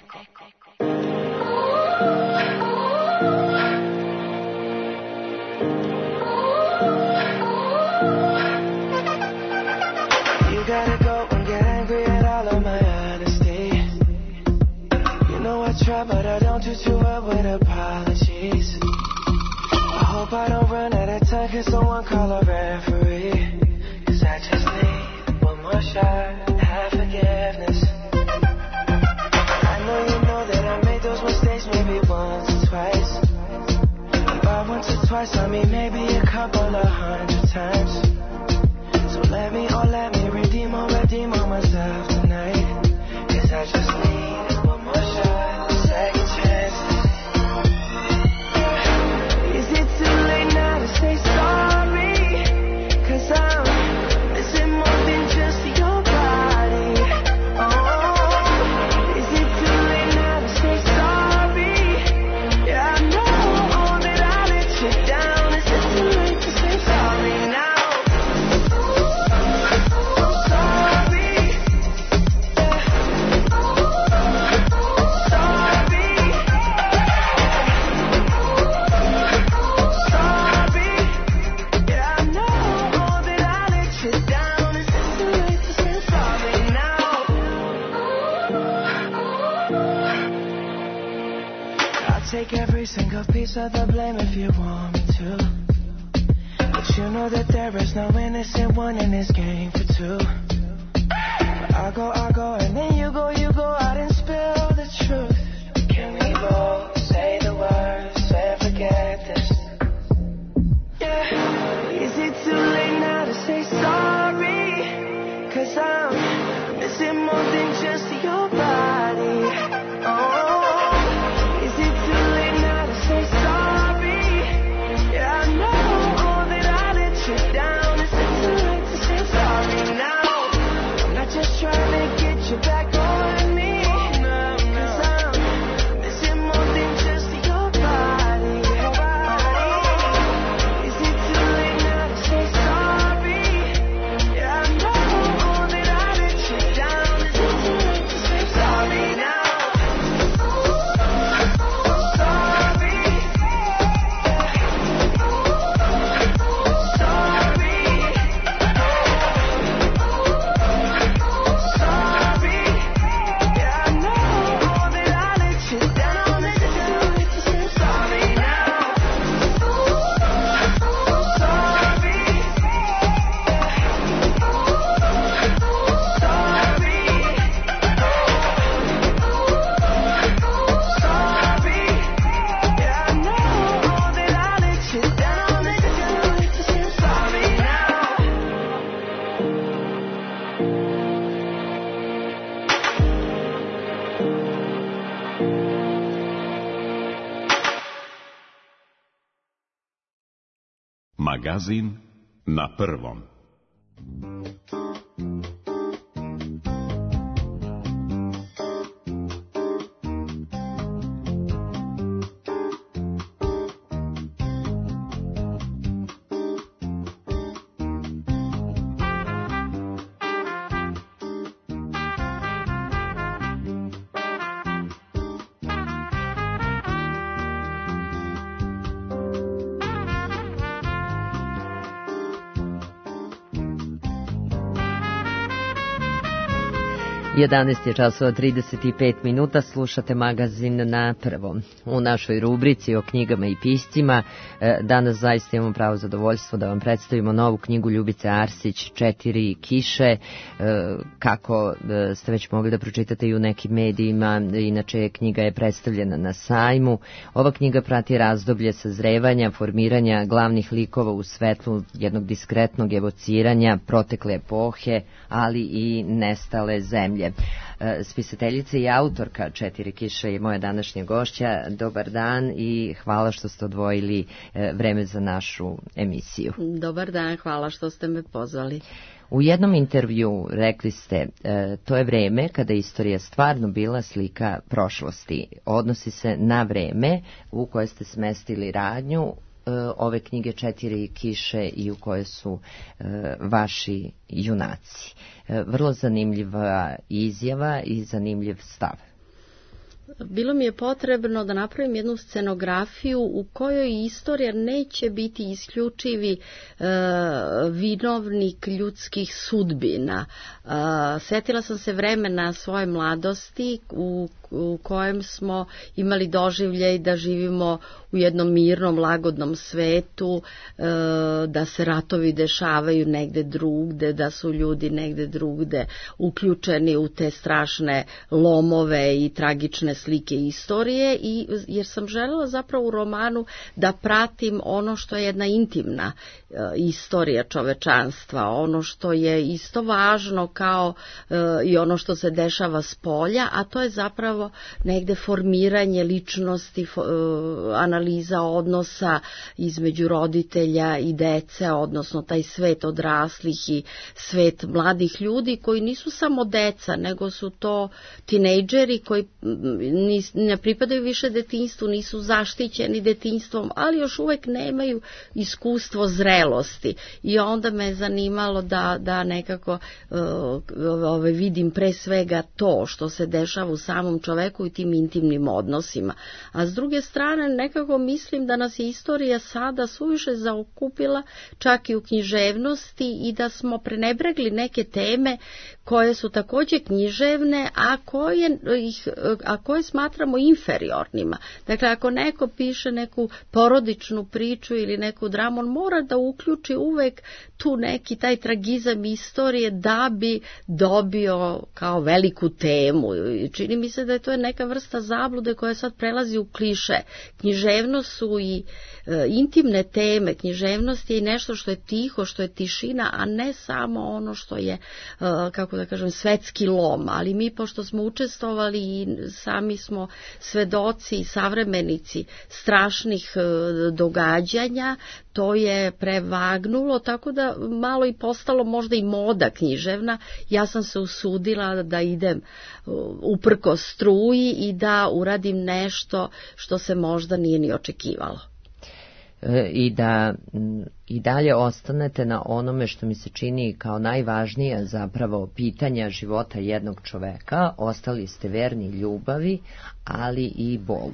Try, but I don't do too well with apologies. I hope I don't run out of time. Can someone call a referee? Cause I just need one more shot, have forgiveness. I know you know that I made those mistakes maybe once or twice. By once or twice I mean maybe a couple of hundred times. So let me, oh let me redeem or redeem on myself tonight. Cause I just need one more shot. Say sorry, cause I'm missing more than just your body. Oh, is it too late now to say sorry? Yeah, I know that I let you down. Is it too late to say sorry now? Sorry, take every single piece of the blame if you want me to. But you know that there is no innocent one in this game for two. But I go, I go, and then you go, you go out and spill the truth. Can we both say the words and forget this? Yeah. Is it too late now to say sorry? Cause I'm missing more than just your body. Oh. Trying to get you back on me, cause I'm missing more than
Magazin na prvom.
jedanaest je časova trideset pet minuta, slušate magazin na prvom. U našoj rubrici o knjigama i piscima danas zaista imamo pravo zadovoljstvo da vam predstavimo novu knjigu Ljubice Arsić, Četiri kiše, kako ste već mogli da pročitate i u nekim medijima, inače knjiga je predstavljena na sajmu. Ova knjiga prati razdoblje sazrevanja, formiranja glavnih likova u svetlu jednog diskretnog evociranja protekle epohe, ali i nestale zemlje. Spisateljica i autorka Četiri kiše je moja današnja gošća. Dobar dan i hvala što ste odvojili vreme za našu emisiju.
Dobar dan, hvala što ste me pozvali.
U jednom intervju rekli ste, to je vreme kada je istorija stvarno bila slika prošlosti. Odnosi se na vreme u koje ste smestili radnju ove knjige Četiri kiše i u koje su vaši junaci. Vrlo zanimljiva izjava i zanimljiv stav.
Bilo mi je potrebno da napravim jednu scenografiju u kojoj istorija neće biti isključivi e, vinovnik ljudskih sudbina. E, setila sam se vremena svoje mladosti u, u kojem smo imali doživljaj da živimo u jednom mirnom, lagodnom svetu, e, da se ratovi dešavaju negde drugde, da su ljudi negde drugde uključeni u te strašne lomove i tragične slike istorije, i jer sam želela zapravo u romanu da pratim ono što je jedna intimna e, istorija čovečanstva, ono što je isto važno kao e, i ono što se dešava s polja, a to je zapravo negde formiranje ličnosti, fo, e, analiza odnosa između roditelja i dece, odnosno taj svet odraslih i svet mladih ljudi koji nisu samo deca, nego su to tinejdžeri koji ne pripadaju više detinjstvu, nisu zaštićeni detinjstvom, ali još uvek nemaju iskustvo zrelosti. I onda me je zanimalo da, da nekako uh, ove, vidim pre svega to što se dešava u samom čoveku i tim intimnim odnosima. A s druge strane nekako mislim da nas je istorija sada suviše zaokupila, čak i u književnosti, i da smo prenebregli neke teme koje su takođe književne, a koje, ih, a koje smatramo inferiornima. Dakle, ako neko piše neku porodičnu priču ili neku dramu, on mora da uključi uvek tu neki taj tragizam istorije da bi dobio kao veliku temu. Čini mi se da je to neka vrsta zablude koja sad prelazi u kliše. Književnost su i e, intimne teme, književnost je i nešto što je tiho, što je tišina, a ne samo ono što je, e, kako da kažem, svetski lom. Ali mi, pošto smo učestvovali i sami smo svedoci i savremenici strašnih e, događanja, to je prevagnulo, tako da malo i postalo možda i moda književna. Ja sam se usudila da idem uprko struji i da uradim nešto što se možda nije ni očekivalo.
I da i dalje ostanete na onome što mi se čini kao najvažnije zapravo pitanja života jednog čoveka. Ostali ste verni ljubavi, ali i bolu.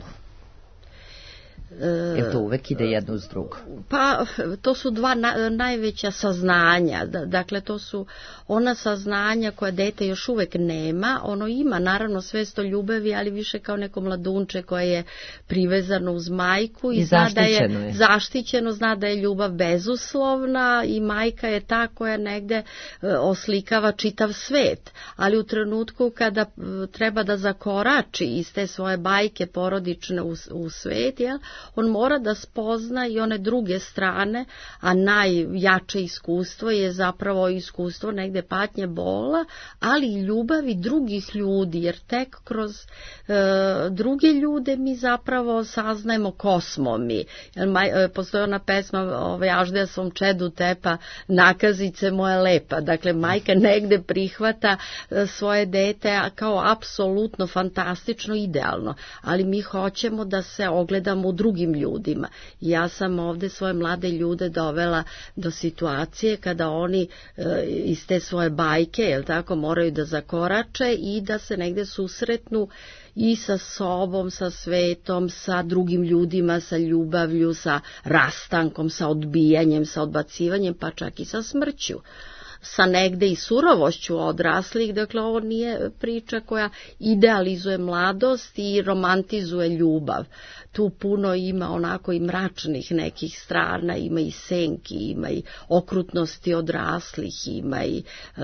Je to uvek ide jedno uz drugo?
Pa to su dva na, najveća saznanja, dakle to su ona saznanja koja dete još uvek nema. Ono ima naravno svest o ljubavi, ali više kao neko mladunče koje je privezano uz majku i, I zna da je, je zaštićeno, zna da je ljubav bezuslovna i majka je ta koja negde oslikava čitav svet, ali u trenutku kada treba da zakorači iz te svoje bajke porodične u, u svet, jel,
on mora da spozna i one druge strane, a najjače iskustvo je zapravo iskustvo negde patnje, bola, ali i ljubavi drugih ljudi, jer tek kroz e, druge ljude mi zapravo saznajemo ko smo mi. Jer maj, e, postoji ona pesma ovaj, Aždeja svom čedu tepa, nakazice moja lepa. Dakle, majka negde prihvata e, svoje dete kao apsolutno fantastično, idealno, ali mi hoćemo da se ogledamo u drugim ljudima. Ja sam ovde svoje mlade ljude dovela do situacije kada oni e, iz te svoje bajke, jel tako, moraju da zakorače i da se negde susretnu i sa sobom, sa svetom, sa drugim ljudima, sa ljubavlju, sa rastankom, sa odbijanjem, sa odbacivanjem, pa čak i sa smrću, sa negde i surovošću odraslih. Dakle, ovo nije priča koja idealizuje mladost i romantizuje ljubav. Tu puno ima onako i mračnih nekih strana, ima i senki, ima i okrutnosti odraslih, ima i e,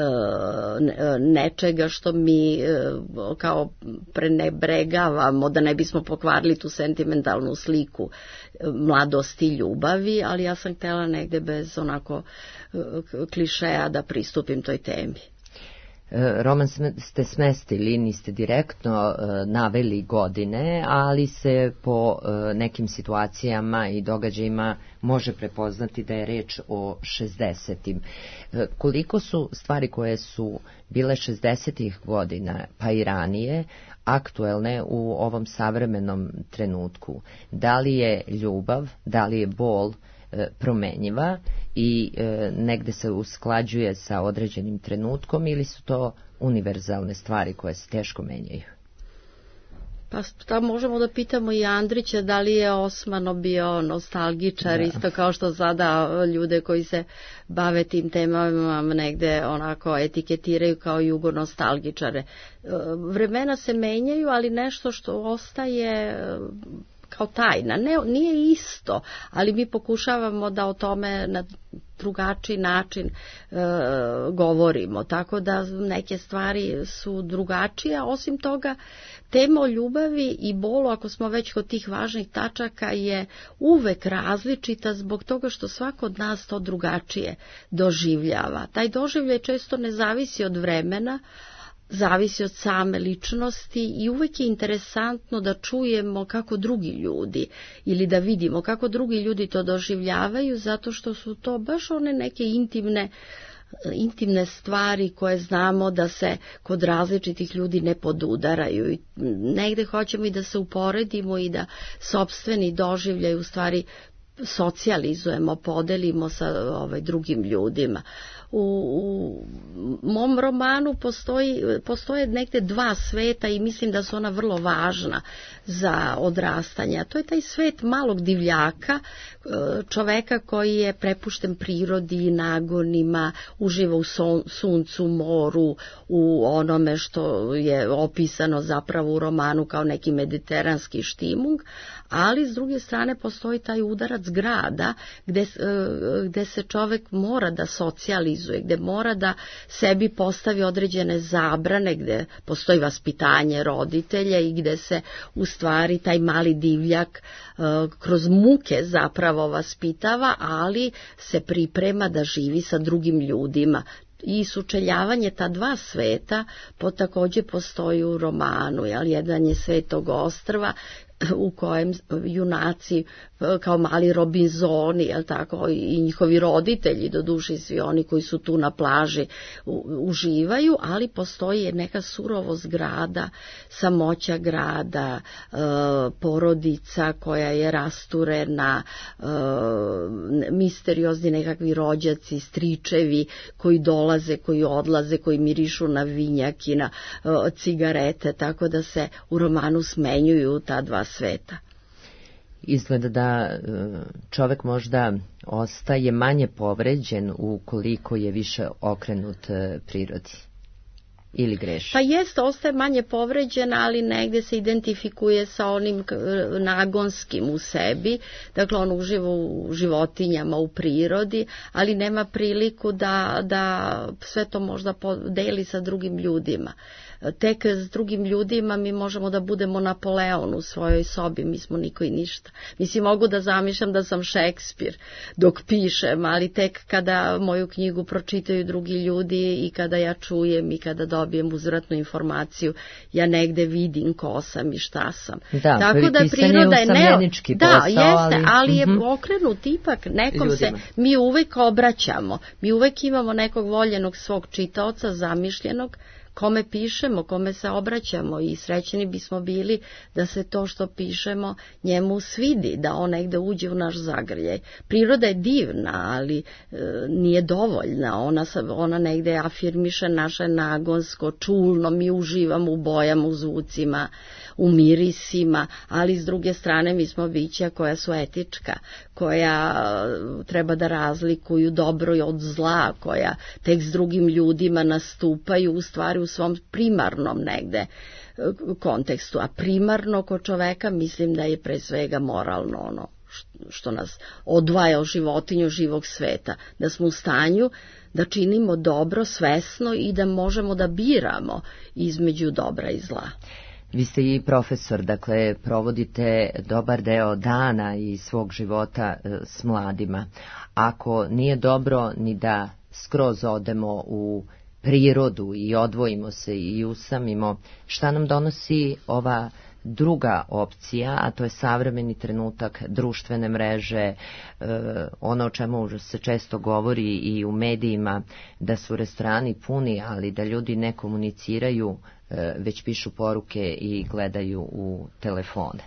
nečega što mi e, kao prenebregavamo, da ne bismo pokvarili tu sentimentalnu sliku mladosti i ljubavi, ali ja sam htjela negde bez onako klišeja da pristupim toj temi.
Roman ste smestili, niste direktno naveli godine, ali se po nekim situacijama i događajima može prepoznati da je reč o šezdesetim. Koliko su stvari koje su bile šezdesetih godina, pa i ranije, aktuelne u ovom savremenom trenutku? Da li je ljubav, da li je bol promenjiva i e, negde se usklađuje sa određenim trenutkom, ili su to univerzalne stvari koje se teško menjaju?
Pa šta možemo da pitamo i Andrića, da li je Osmano bio nostalgičar, da. Isto kao što sada ljude koji se bave tim temama negde onako etiketiraju kao jugonostalgičare. Vremena se menjaju, ali nešto što ostaje kao tajna. Ne, nije isto, ali mi pokušavamo da o tome na drugačiji način e, govorimo, tako da neke stvari su drugačije. Osim toga, tema o ljubavi i bolu, ako smo već kod tih važnih tačaka, je uvek različita zbog toga što svako od nas to drugačije doživljava. Taj doživljaj često ne zavisi od vremena, zavisi od same ličnosti i uvek je interesantno da čujemo kako drugi ljudi ili da vidimo kako drugi ljudi to doživljavaju, zato što su to baš one neke intimne intimne stvari koje znamo da se kod različitih ljudi ne podudaraju i negde hoćemo i da se uporedimo i da sopstveni doživljaj u stvari socijalizujemo, podelimo sa ovaj, drugim ljudima. U, u mom romanu postoji, postoje negde dva sveta i mislim da su ona vrlo važna za odrastanje. To je taj svet malog divljaka, čoveka koji je prepušten prirodi i nagonima, uživa u son, suncu, moru, u onome što je opisano zapravo u romanu kao neki mediteranski štimung, ali s druge strane postoji taj udarac grada gde, gde se čovek mora da socijalizuje, gde mora da sebi postavi određene zabrane, gde postoji vaspitanje roditelja i gde se u stvari taj mali divljak kroz muke zapravo vaspitava, ali se priprema da živi sa drugim ljudima. I sučeljavanje ta dva sveta po takođe postoji u romanu, jel? Jedan je svet tog ostrva u kojem junaci kao mali Robinzoni, jel tako, i njihovi roditelji, doduše svi oni koji su tu na plaži uživaju, ali postoji neka surovost grada, samoća grada, e, porodica koja je rasturena, e, misteriozni nekakvi rođaci, stričevi koji dolaze, koji odlaze, koji mirišu na vinjak i na e, cigarete, tako da se u romanu smenjuju ta dva sveta.
Izgleda da čovek možda ostaje manje povređen ukoliko je više okrenut prirodi. ili greši?
Pa jest, ostaje manje povređena, ali negde se identifikuje sa onim nagonskim u sebi, dakle on uživa u životinjama, u prirodi, ali nema priliku da, da sve to možda deli sa drugim ljudima. Tek s drugim ljudima mi možemo da budemo Napoleon u svojoj sobi, mi smo niko i ništa. Mislim, mogu da zamišljam da sam Šekspir dok pišem, ali tek kada moju knjigu pročitaju drugi ljudi i kada ja čujem i kada dobijem uzvratnu informaciju, ja negde vidim ko sam i šta sam.
Da,
tako da priroda je
usamljenički
da,
posao,
jeste,
ali,
ali je
mm-hmm.
okrenut ipak nekom
ljudima.
se, mi uvek obraćamo, mi uvek imamo nekog voljenog svog čitaoca, zamišljenog, kome pišemo, kome se obraćamo i srećeni bismo bili da se to što pišemo njemu svidi, da on negde uđe u naš zagrljaj. Priroda je divna, ali e, nije dovoljna, ona, ona negde afirmiše naše nagonsko, čulno, mi uživamo u bojama, u zvucima, u mirisima, ali s druge strane mi smo bića koja su etička, koja treba da razlikuju dobro od zla, koja tek s drugim ljudima nastupaju u stvari u svom primarnom negde kontekstu, a primarno kod čoveka mislim da je pre svega moralno ono što nas odvaja od životinju živog sveta, da smo u stanju da činimo dobro svesno i da možemo da biramo između dobra i zla.
Vi ste i profesor, dakle provodite dobar deo dana i svog života e, s mladima. Ako nije dobro ni da skroz odemo u prirodu i odvojimo se i usamimo, šta nam donosi ova druga opcija, a to je savremeni trenutak, društvene mreže, e, ono o čemu se često govori i u medijima, da su restorani puni, ali da ljudi ne komuniciraju, e, već pišu poruke i gledaju u telefone.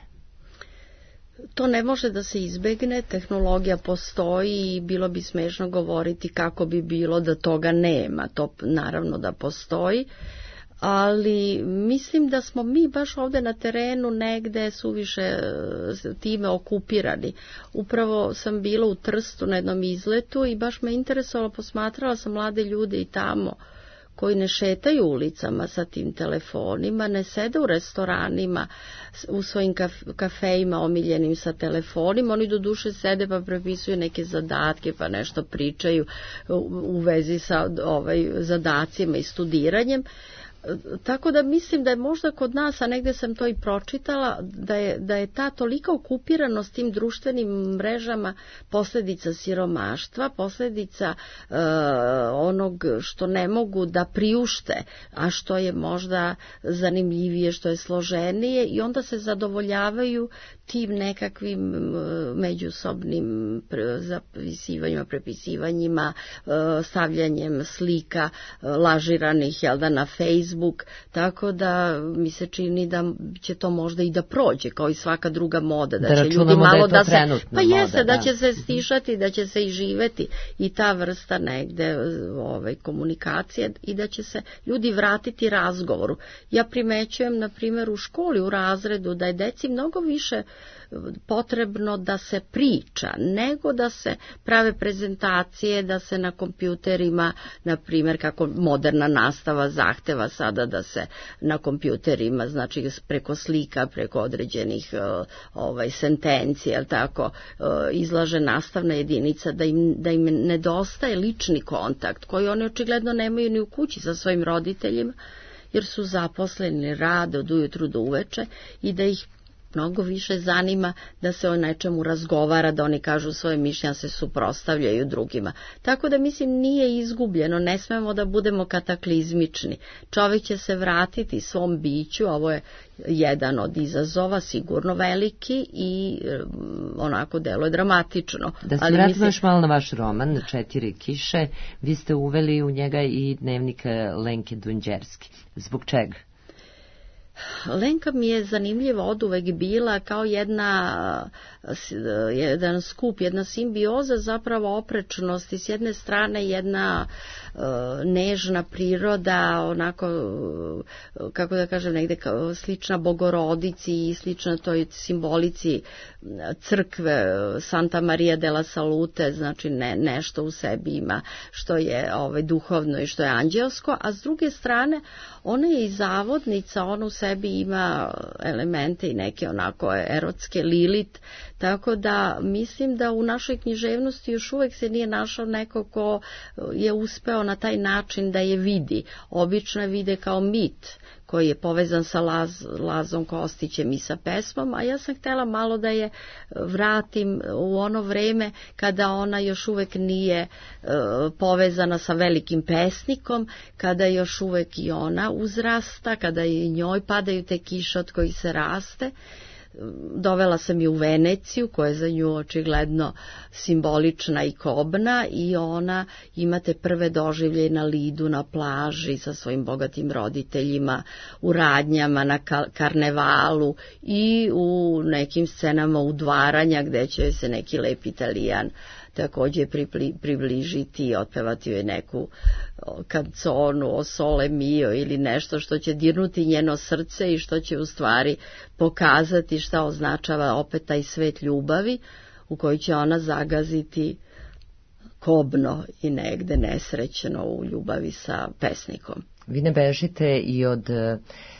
To ne može da se izbegne, tehnologija postoji i bilo bi smešno govoriti kako bi bilo da toga nema, to naravno da postoji, ali mislim da smo mi baš ovde na terenu negde suviše time okupirani. Upravo sam bila u Trstu na jednom izletu i baš me interesovalo, posmatrala sam mlade ljude i tamo koji ne šetaju ulicama sa tim telefonima, ne sede u restoranima, u svojim kafejima omiljenim sa telefonima, oni do duše sede pa prepisuju neke zadatke pa nešto pričaju u vezi sa ovaj, zadacima i studiranjem. Tako da mislim da je možda kod nas, a negde sam to i pročitala, da je, da je ta tolika okupiranost tim društvenim mrežama posljedica siromaštva, posljedica e, onog što ne mogu da priušte, a što je možda zanimljivije, što je složenije, i onda se zadovoljavaju tim nekakvim međusobnim zapisivanjima, prepisivanjima, stavljanjem slika lažiranih, jel da, na Facebook, tako da mi se čini da će to možda i da prođe, kao i svaka druga moda, da, da će ljudi malo da, da se, pa jeste, moda, da, da će se stišati, da će se i živeti i ta vrsta negde ovaj, komunikacije i da će se ljudi vratiti razgovoru. Ja primećujem, na primjer, u školi, u razredu, da je deci mnogo više potrebno da se priča, nego da se prave prezentacije, da se na kompjuterima, na primjer, kako moderna nastava zahteva sada da se na kompjuterima, znači preko slika, preko određenih ovaj, sentencija, jel tako, izlaže nastavna jedinica, da im, da im nedostaje lični kontakt, koji oni očigledno nemaju ni u kući sa svojim roditeljima, jer su zaposleni, rade od ujutru do uveče i da ih mnogo više zanima da se o nečemu razgovara, da oni kažu svoje mišljenja, se suprotstavljaju drugima. Tako da mislim nije izgubljeno, ne smemo da budemo kataklizmični. Čovjek će se vratiti svom biću, ovo je jedan od izazova, sigurno veliki i um, onako deluje dramatično.
Da se vratimo mislim... još malo na vaš roman, Četiri kiše, vi ste uveli u njega i dnevnik Lenke Dunđerski. Zbog čega?
Lenka mi je zanimljiva od uvek bila kao jedna, jedan skup, jedna simbioza zapravo oprečnosti. S jedne strane jedna uh, nežna priroda, onako, kako da kažem, negde kao slična Bogorodici i slična toj simbolici crkve Santa Maria della Salute, znači ne, nešto u sebi ima što je ovaj, duhovno i što je anđelsko, a s druge strane ona je i zavodnica, ona u sebi ima elemente i neke onako erotske Lilit, tako da mislim da u našoj književnosti još uvek se nije našao neko ko je uspeo na taj način da je vidi. Obično je vide kao mit koji je povezan sa Laz, Lazom Kostićem i sa pesmom, a ja sam htjela malo da je vratim u ono vreme kada ona još uvek nije e, povezana sa velikim pesnikom, kada još uvek i ona uzrasta, kada i njoj padaju te kiše od kojih se raste. Dovela sam je u Veneciju, koja je za nju očigledno simbolična i kobna, i ona imate prve doživlje na Lidu, na plaži sa svojim bogatim roditeljima, u radnjama, na karnevalu i u nekim scenama udvaranja gde će se neki lep Italijan također približiti i otpevati joj neku kanconu o Sole Mio ili nešto što će dirnuti njeno srce i što će u stvari pokazati šta označava opet taj svet ljubavi u koji će ona zagaziti kobno i negde nesrećno u ljubavi sa pesnikom.
Vi ne bežite i od e,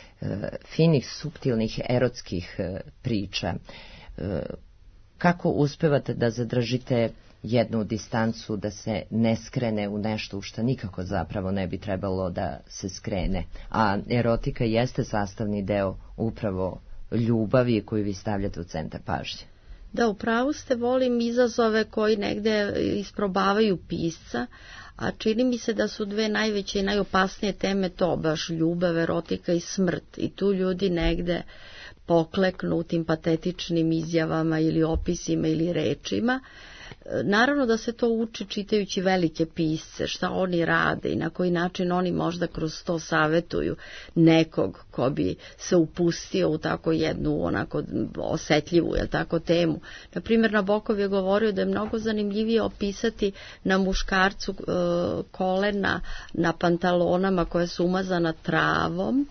finih, suptilnih, erotskih e, priča. E, kako uspevate da zadržite jednu distancu, da se ne skrene u nešto u što nikako zapravo ne bi trebalo da se skrene? A erotika jeste sastavni deo upravo ljubavi koju vi stavljate u centar pažnje.
Da, upravo ste, volim izazove koji negde isprobavaju pisca, a čini mi se da su dve najveće i najopasnije teme to, baš ljubav, erotika i smrt. I tu ljudi negde pokleknu u tim patetičnim izjavama ili opisima ili rečima. Naravno da se to uči čitajući velike pisce, šta oni rade i na koji način oni možda kroz to savetuju nekog ko bi se upustio u tako jednu onako osetljivu, jel tako, temu. Na primjer, Nabokov je govorio da je mnogo zanimljivije opisati na muškarcu e, kolena na pantalonama koje su umazana travom,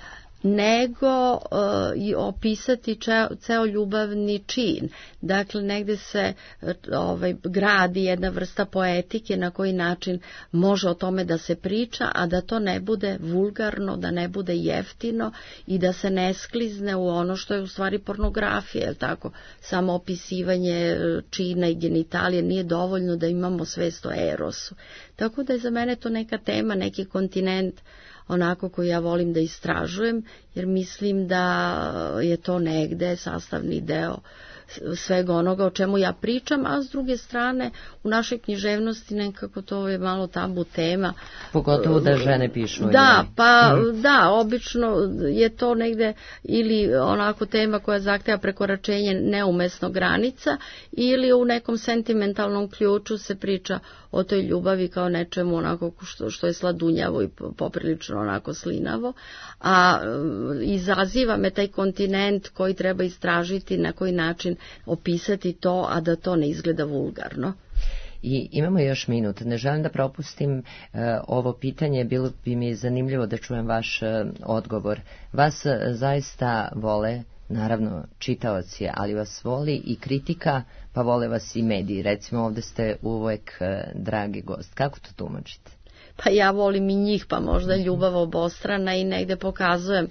nego uh, i opisati čeo, ceo ljubavni čin. Dakle, negde se uh, ovaj, gradi jedna vrsta poetike na koji način može o tome da se priča, a da to ne bude vulgarno, da ne bude jeftino i da se ne sklizne u ono što je u stvari pornografija, je tako? Samo opisivanje čina i genitalije nije dovoljno da imamo svest o erosu. Tako da je za mene to neka tema, neki kontinent onako koji ja volim da istražujem, jer mislim da je to negde sastavni deo svega onoga o čemu ja pričam, a s druge strane u našoj književnosti nekako to je malo tabu tema.
Pogotovo da žene pišu.
Da, pa mm. da, obično je to negde ili onako tema koja zahteva prekoračenje neumesno granica, ili u nekom sentimentalnom ključu se priča o toj ljubavi kao nečemu onako što, što je sladunjavo i poprilično onako slinavo, a izaziva me taj kontinent koji treba istražiti, na koji način opisati to, a da to ne izgleda vulgarno.
I imamo još minut. Ne želim da propustim uh, ovo pitanje, bilo bi mi zanimljivo da čujem vaš uh, odgovor. Vas uh, zaista vole, naravno, čitaoci, ali vas voli i kritika, pa vole vas i mediji. Recimo, ovde ste uvek uh, dragi gost. Kako to tumačite?
Pa ja volim i njih, pa možda ljubav obostrana i negde pokazujem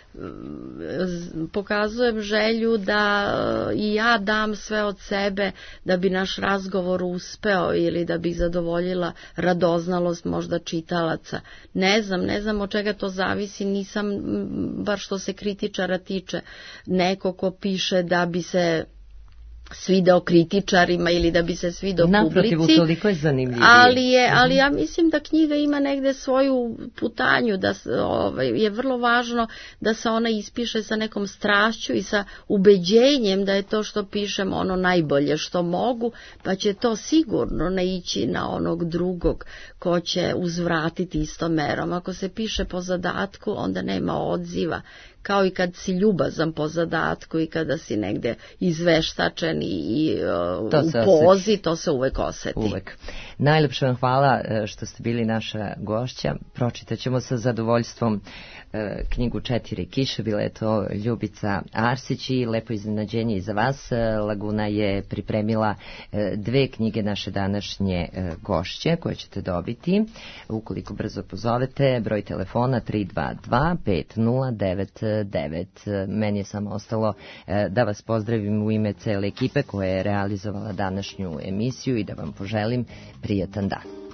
pokazujem želju da i ja dam sve od sebe da bi naš razgovor uspeo ili da bi zadovoljila radoznalost možda čitalaca. Ne znam, ne znam od čega to zavisi, nisam, bar što se kritičara tiče, neko ko piše da bi se svideo kritičarima ili da bi se svideo publici.
Naprotiv, utoliko je zanimljivije.
Ali, je, ali ja mislim da knjiga ima negde svoju putanju, da ovaj, je vrlo važno da se ona ispiše sa nekom strašću i sa ubeđenjem da je to što pišem ono najbolje što mogu, pa će to sigurno naići na onog drugog ko će uzvratiti istom merom. Ako se piše po zadatku, onda nema odziva. kao i kad si ljubazan po zadatku i kada si negde izveštačen i, i uh, u pozi, osjeti. To se uvek oseti.
Uvek. Najlepše vam hvala što ste bili naša gošća. Pročitaćemo sa zadovoljstvom e, knjigu Četiri kiše, bila je to Ljubica Arsić i lepo iznenađenje i za vas. Laguna je pripremila e, dve knjige naše današnje e, gošće koje ćete dobiti ukoliko brzo pozovete. Broj telefona tri dva dva pet nula devet devet. Meni je samo ostalo e, da vas pozdravim u ime cele ekipe koja je realizovala današnju emisiju i da vam poželim prijatan dan.